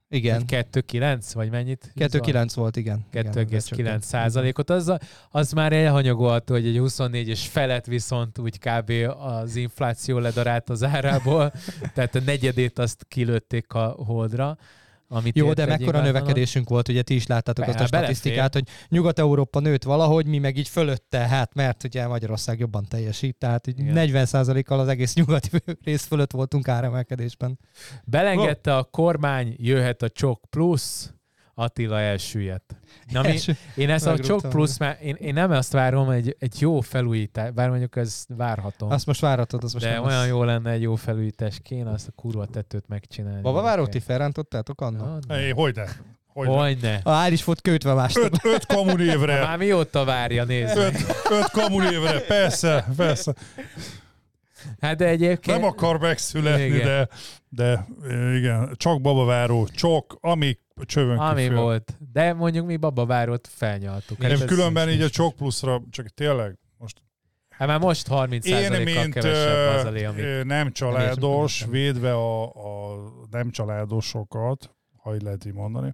Igen. kettő kilenc, vagy mennyit? kettő kilenc volt, igen. kettő egész kilenc százalékot. Az, az már elhanyagolható, hogy egy huszonnégy és felett viszont úgy kb. Az infláció ledarált az árából, tehát a negyedét azt kilőtték a holdra. Amit jó, de mekkora növekedésünk volt, ugye ti is láttátok be, azt a statisztikát, belefér. Hogy Nyugat-Európa nőtt valahogy, mi meg így fölötte, hát mert ugye Magyarország jobban teljesít, tehát így negyven százalékkal az egész nyugati rész fölött voltunk áremelkedésben. Belengedte oh. a kormány, jöhet a csok plusz, Attila elsüllyedt. Na, mi, én ezt a csok plusz, már, én, én nem azt várom, egy, egy jó felújítás, bár mondjuk ez várhatom. Azt most várhatod, az most de nem olyan lesz. Jó lenne egy jó felújítás, kéne azt a kurva tetőt megcsinálni. Babaváró, ti felrántottátok annak? Hey, hogyne? Hogyne. Hogyne. A ár is volt kötve másnap. Öt, öt kommunévre. Már mióta várja, nézd. Öt, öt kommunévre, persze, persze. Hát de egyébként... Nem akar megszületni, de, de igen, csak Babaváró, csok, ami csövön Ami kifél. volt. De mondjuk mi Babavárót felnyaltuk. Nem, különben így a csok pluszra, csak tényleg most... Hát már most harminc százalékkal kevesebb az elé, ami... nem családos, védve a, a nem családosokat, ha így lehet így mondani,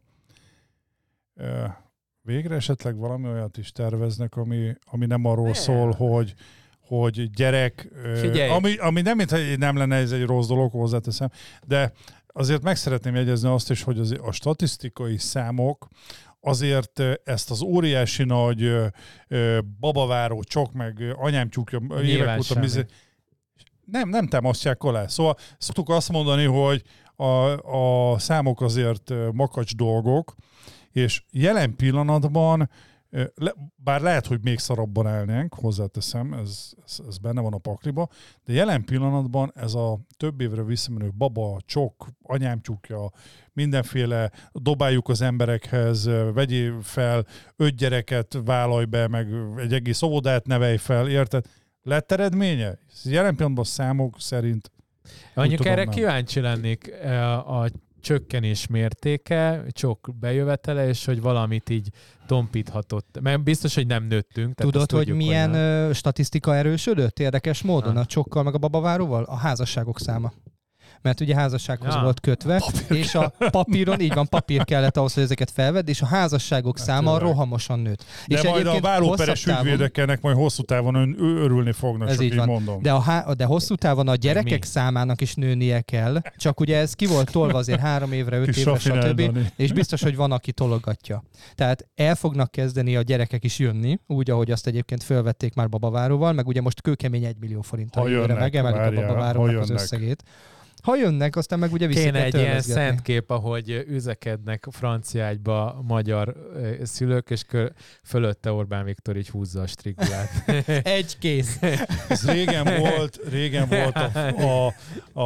végre esetleg valami olyat is terveznek, ami, ami nem arról nem. szól, hogy hogy gyerek, Figyelj. ami, ami nem, mintha nem lenne ez egy rossz dolog, hozzáteszem, de azért meg szeretném jegyezni azt is, hogy az, a statisztikai számok azért ezt az óriási nagy babaváró csok, meg anyám tyúkja évek óta mizé, nem, nem támasztják alá. Szóval szoktuk azt mondani, hogy a, a számok azért makacs dolgok, és jelen pillanatban Le, bár lehet, hogy még szarabban állnánk, hozzáteszem, ez, ez, ez benne van a pakliba, de jelen pillanatban ez a több évre visszamenő baba, csok, anyám tyúkja, mindenféle dobáljuk az emberekhez, vegyél fel, öt gyereket vállalj be, meg egy egész óvodát nevelj fel, érted? Lett eredménye? Jelen pillanatban számok szerint... Mondjuk erre nem. Kíváncsi lennék a csökkenés mértéke, csok bejövetele, és hogy valamit így tompíthatott. Mert biztos, hogy nem nőttünk. Tudod, hogy tudjuk, milyen hogy nem. Statisztika erősödött érdekes módon ha. A csokkal meg a babaváróval? A házasságok száma. Mert ugye házassághoz ja. volt kötve, papír és a papíron, így van, papír kellett ahhoz, hogy ezeket felvedd, és a házasságok hát száma tőle. Rohamosan nőtt. De és majd a vállóperes ügyvédeknek majd hosszú távon örülni fognak, ez csak így, így van. mondom. De, a há- de hosszú távon a gyerekek Mi? számának is nőnie kell, csak ugye ez ki volt tolva azért három évre, öt évre, stb. És biztos, hogy van, aki tologatja. Tehát el fognak kezdeni a gyerekek is jönni, úgy, ahogy azt egyébként fölvették már Babaváróval, meg ugye most kőkemény egy millió forinttal jövőre megemelik a Babavárónak az összegét. Ha jönnek, aztán meg ugye vissza kéne egy ilyen szent kép, ahogy üzekednek franciágyba magyar szülők, és kö, fölötte Orbán Viktor így húzza a strigulát. Egy kész. Ez régen volt, régen volt a, a,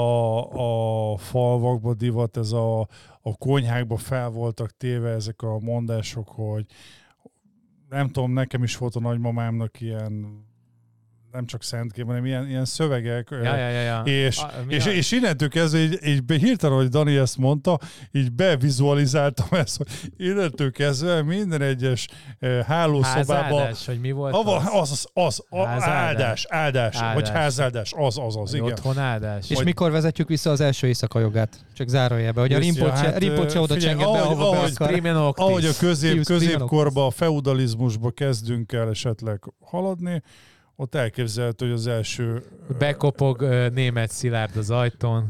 a, a falvakba divat, ez a, a konyhákba fel voltak téve ezek a mondások, hogy nem tudom, nekem is volt a nagymamámnak ilyen nem csak szentkép, hanem ilyen, ilyen szövegek. Ja, ja, ja, ja. És, a, és, és innentől kezdve így, így hirtelen, hogy Dani ezt mondta, így bevizualizáltam ezt, hogy innentől kezdve minden egyes hálószobában... Házáldás, hogy mi volt az? Az, az, az, az áldás, áldás, áldás, vagy házáldás, az, az, az, igen. Otthonáldás. És vagy... mikor vezetjük vissza az első éjszaka jogát? Csak zárójelbe, hogy a Rinpoche hát, oda csenget be, ahova be akar. Ahogy a közép, középkorba, a feudalizmusba kezdünk el esetleg haladni, ott elképzelhető, hogy az első... Bekopog uh, német Szilárd az ajtón.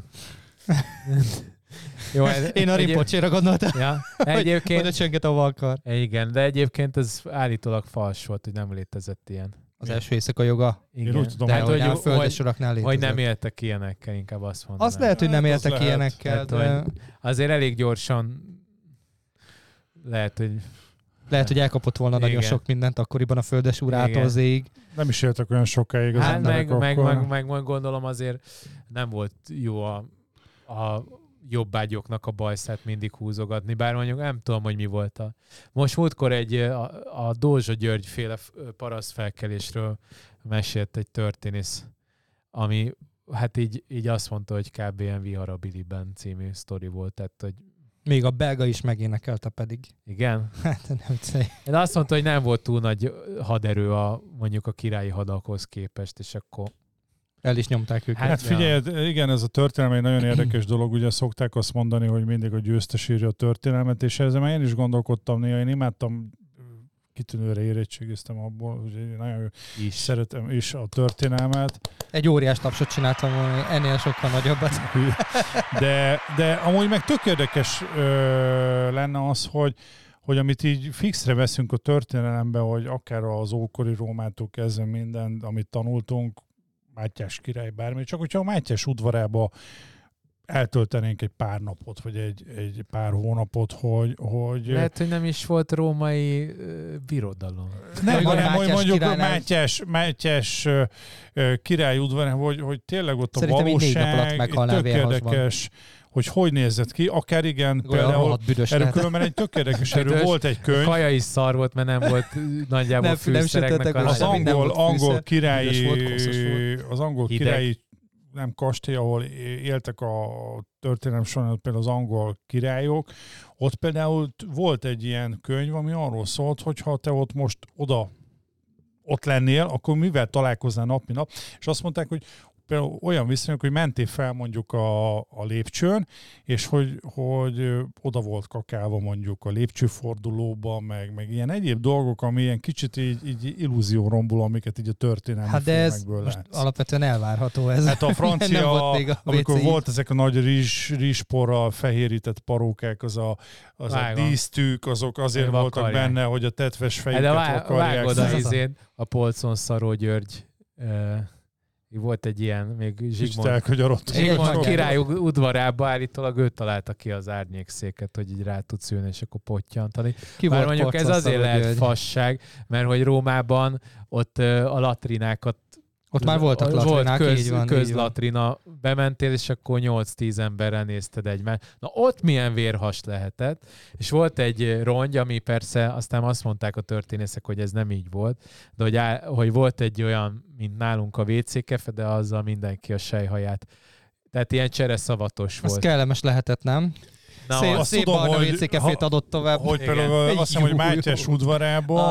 Jó, ez, Én a Rinpoche-ra gondoltam, ja, egyébként, hogy a csönget ahova akar. Igen, de egyébként ez állítólag fals volt, hogy nem létezett ilyen. Az első éjszaka joga. Igen. Én úgy tudom, de hát, hogy, hogy, hogy, hogy nem éltek ilyenekkel, inkább azt mondom. Azt lehet, hogy nem hát, éltek lehet. ilyenekkel, hát, de... Azért elég gyorsan lehet, hogy... Lehet, hogy elkapott volna Igen. nagyon sok mindent akkoriban a földes urától zég. Nem is éltek olyan sokáig az hát emberek meg, meg, akkor. meg, meg gondolom azért nem volt jó a, a jobbágyoknak a bajszát mindig húzogatni, bár mondjuk nem tudom, hogy mi volt a... Most múltkor egy a, a Dózsa György féle parasztfelkelésről mesélt egy történész, ami hát így, így azt mondta, hogy kb. Ilyen Viharabiliben című sztori volt, tehát hogy még a belga is megénekelte pedig. igen? Hát nem viccelj. De azt mondta, hogy nem volt túl nagy haderő a, mondjuk a királyi hadakhoz képest, és akkor El is nyomták őket. Hát figyelj, igen, ez a történelem egy nagyon érdekes dolog, ugye szokták azt mondani, hogy mindig a győztes írja a történelmet, és ezzel már én is gondolkodtam néha, én imádtam, kitűnőre érettségiztem abból, hogy én nagyon is szeretem is a történelmet. Egy óriás tapsot csináltam volna, ennél sokkal nagyobbat. De, de amúgy meg tök érdekes ö, lenne az, hogy hogy amit így fixre veszünk a történelembe, hogy akár az ókori Rómától kezdve minden, amit tanultunk, Mátyás király bármi, csak hogyha a Mátyás udvarába eltöltenénk egy pár napot, vagy egy, egy pár hónapot, hogy... hogy lehet, hogy nem is volt római uh, birodalom. Nem, hanem hogy mondjuk a nem... Mátyás, Mátyás uh, király udvar, hogy, hogy tényleg ott a szerintem valóság, tök érdekes, hogy hogy nézett ki, akár igen, olyan például, erről különben egy tök érdekes, erről volt egy könyv. A kaja is szar volt, mert nem volt nagyjából nem, fűszereknek nem a... Az angol, angol királyi, az angol királyi nem kastély, ahol éltek a történelem során például az angol királyok, ott például volt egy ilyen könyv, ami arról szólt, hogy ha te ott most oda ott lennél, akkor mivel találkoznál nap, mint nap, és azt mondták, hogy például olyan viszonyok, hogy mentél fel mondjuk a, a lépcsőn, és hogy, hogy oda volt kakálva mondjuk a lépcsőfordulóba, meg, meg ilyen egyéb dolgok, ami ilyen kicsit így, így illúzió rombul, amiket így a történelmi hát de ez most alapvetően elvárható ez. Hát a francia, volt a amikor volt ezek a nagy rizs, rizsporral fehérített parókák, az a, az a dísztűk, azok azért voltak akarják benne, hogy a tetves fejüket hát akarják. Vágod a izén, a polcon Szaró György volt egy ilyen, még Zsigmond, Zsigmond király udvarába állítólag ő találta ki az árnyékszéket, hogy így rá tudsz ülni, és akkor pottyantani. Ki Bár mondjuk ez azért lehet György. fasság, mert hogy Rómában ott a latrinákat ott már voltak latrinák, volt köz, így van, közlatrina, így van. Bementél, és akkor nyolc-tíz emberrel nézted egymást. Na ott milyen vérhas lehetett, és volt egy rongy, ami persze aztán azt mondták a történészek, hogy ez nem így volt, de hogy, á, hogy volt egy olyan, mint nálunk a vé cé kefe, de azzal mindenki a sejhaját. Tehát ilyen csereszavatos volt. Ez kellemes lehetett, nem? Na, szép azt szép tudom, barna hogy, vé cé kefét adott tovább. Hogy például azt hiszem, hogy Mátyás udvarába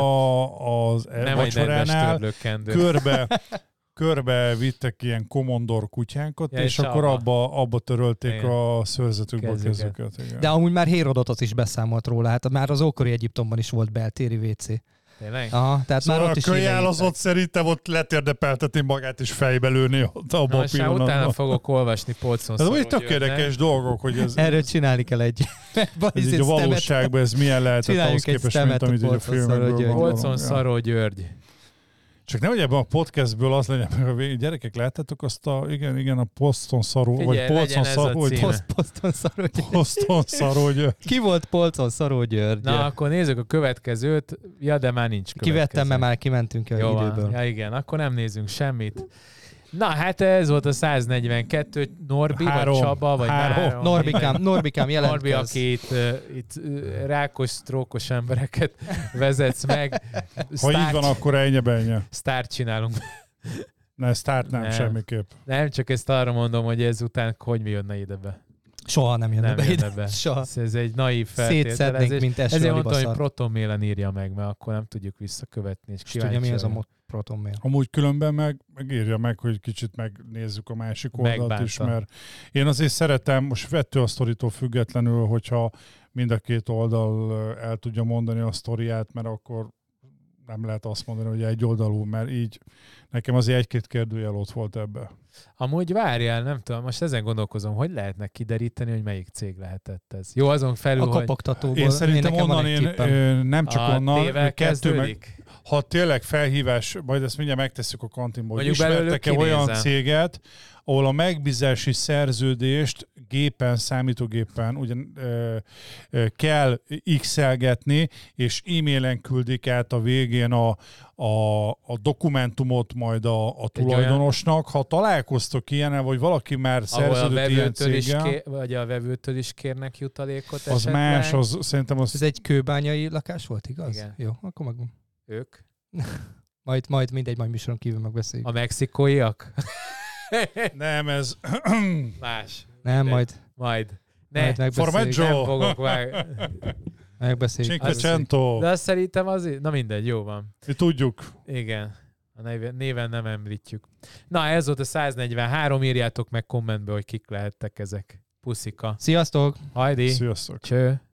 a, az vacsoránál körbe, körbe vittek ilyen komondor kutyánkat, ja, és, és akkor abba, abba törölték igen. a szőrzetükbe a kezüket. Igen. De amúgy már Hérodotos is beszámolt róla, hát már az ókori Egyiptomban is volt beltéri vé cé. Tényleg? Aha, tehát szóval már ott is a kölyál az ott szerintem ott letérdepelteti magát és fejbe lőni ott abban a pillanatban. Utána fogok olvasni polcon Szaró Györgynek. Ez úgy tök érdekes dolgok, hogy ez... Erről csinálni kell egy... ez így a valóságban ez milyen lehetett ahhoz képest, mint amit így a filmekből gondolom. Polcon Szaró György. Csak nehogy ebben a podcastből az legyen, meg a végig. Gyerekek, láttátok azt a, igen, igen, a Poston Szaró, Figyelj, vagy Polcon Szaró György. Post, Poston Szaró György. Poston Szaró György. Ki volt Polcon Szaró György? Na, akkor nézzük a következőt. Ja, de már nincs következő. Kivettem, mert már kimentünk a Jó, időből. Ja, igen, akkor nem nézünk semmit. Na, hát ez volt a száznegyvenkettő. Norbi, három, vagy Csaba, vagy három. három. Norbikám, Norbikám jelentkez. Norbi, aki itt, uh, itt uh, rákos, sztrókos embereket vezetsz meg. Ha így van, akkor ennyi-bennyi. Sztárt csinálunk. Ne, sztárt nem, nem, semmiképp. Nem, csak ezt arra mondom, hogy ezután hogy mi jönne ide be. Soha nem jönne nem be jönne ide. be. Soha. Ez egy naív feltételezés. Szétszednénk, mint eső ezért mondtam, hogy Protonmélen írja meg, mert akkor nem tudjuk visszakövetni. És tudja, mi az a Protonmail? Amúgy különben meg, meg írja meg, hogy kicsit megnézzük a másik oldalt Megbánta. is, mert én azért szeretem, most vettő a sztoritól függetlenül, hogyha mind a két oldal el tudja mondani a sztoriát, mert akkor nem lehet azt mondani, hogy egy oldalú, mert így nekem azért egy-két kérdőjel ott volt ebbe. Amúgy várjál, nem tudom, most ezen gondolkozom, hogy lehetne kideríteni, hogy melyik cég lehetett ez. Jó, azon felül, a kopogtatóból. Én szerintem én onnan, én, én nem csak a onnan, kettő meg, ha tényleg felhívás, majd ezt mindjárt megtesszük a kantinból, hogy ismertek-e olyan céget, ahol a megbízási szerződést gépen, számítógépen ugyan, ö, ö, kell x-elgetni, és e-mailen küldik át a végén a, a, a dokumentumot majd a, a tulajdonosnak. Ha találkoztok ilyennel, vagy valaki már szerződött ilyen céggel, kér, vagy a vevőtől is kérnek jutalékot az esetleg. más, az szerintem az... Ez egy kőbányai lakás volt, igaz? Igen. Jó, akkor megvan. Ők? majd, majd mindegy, majd műsoron kívül megbeszéljük. A mexikóiak? Nem, ez... Más. Nem, mindegy. majd. Majd. Ne, majd megbeszéljük. Nem fogok vág... Megbeszéljük. Cinquecento. De azt szerintem azért... Na mindegy, jó van. Mi tudjuk. Igen. A néven, néven nem említjük. Na, ez volt a száznegyvenhárom, írjátok meg kommentbe, hogy kik lehettek ezek. Puszika. Sziasztok! Hajdi! Sziasztok! Cső!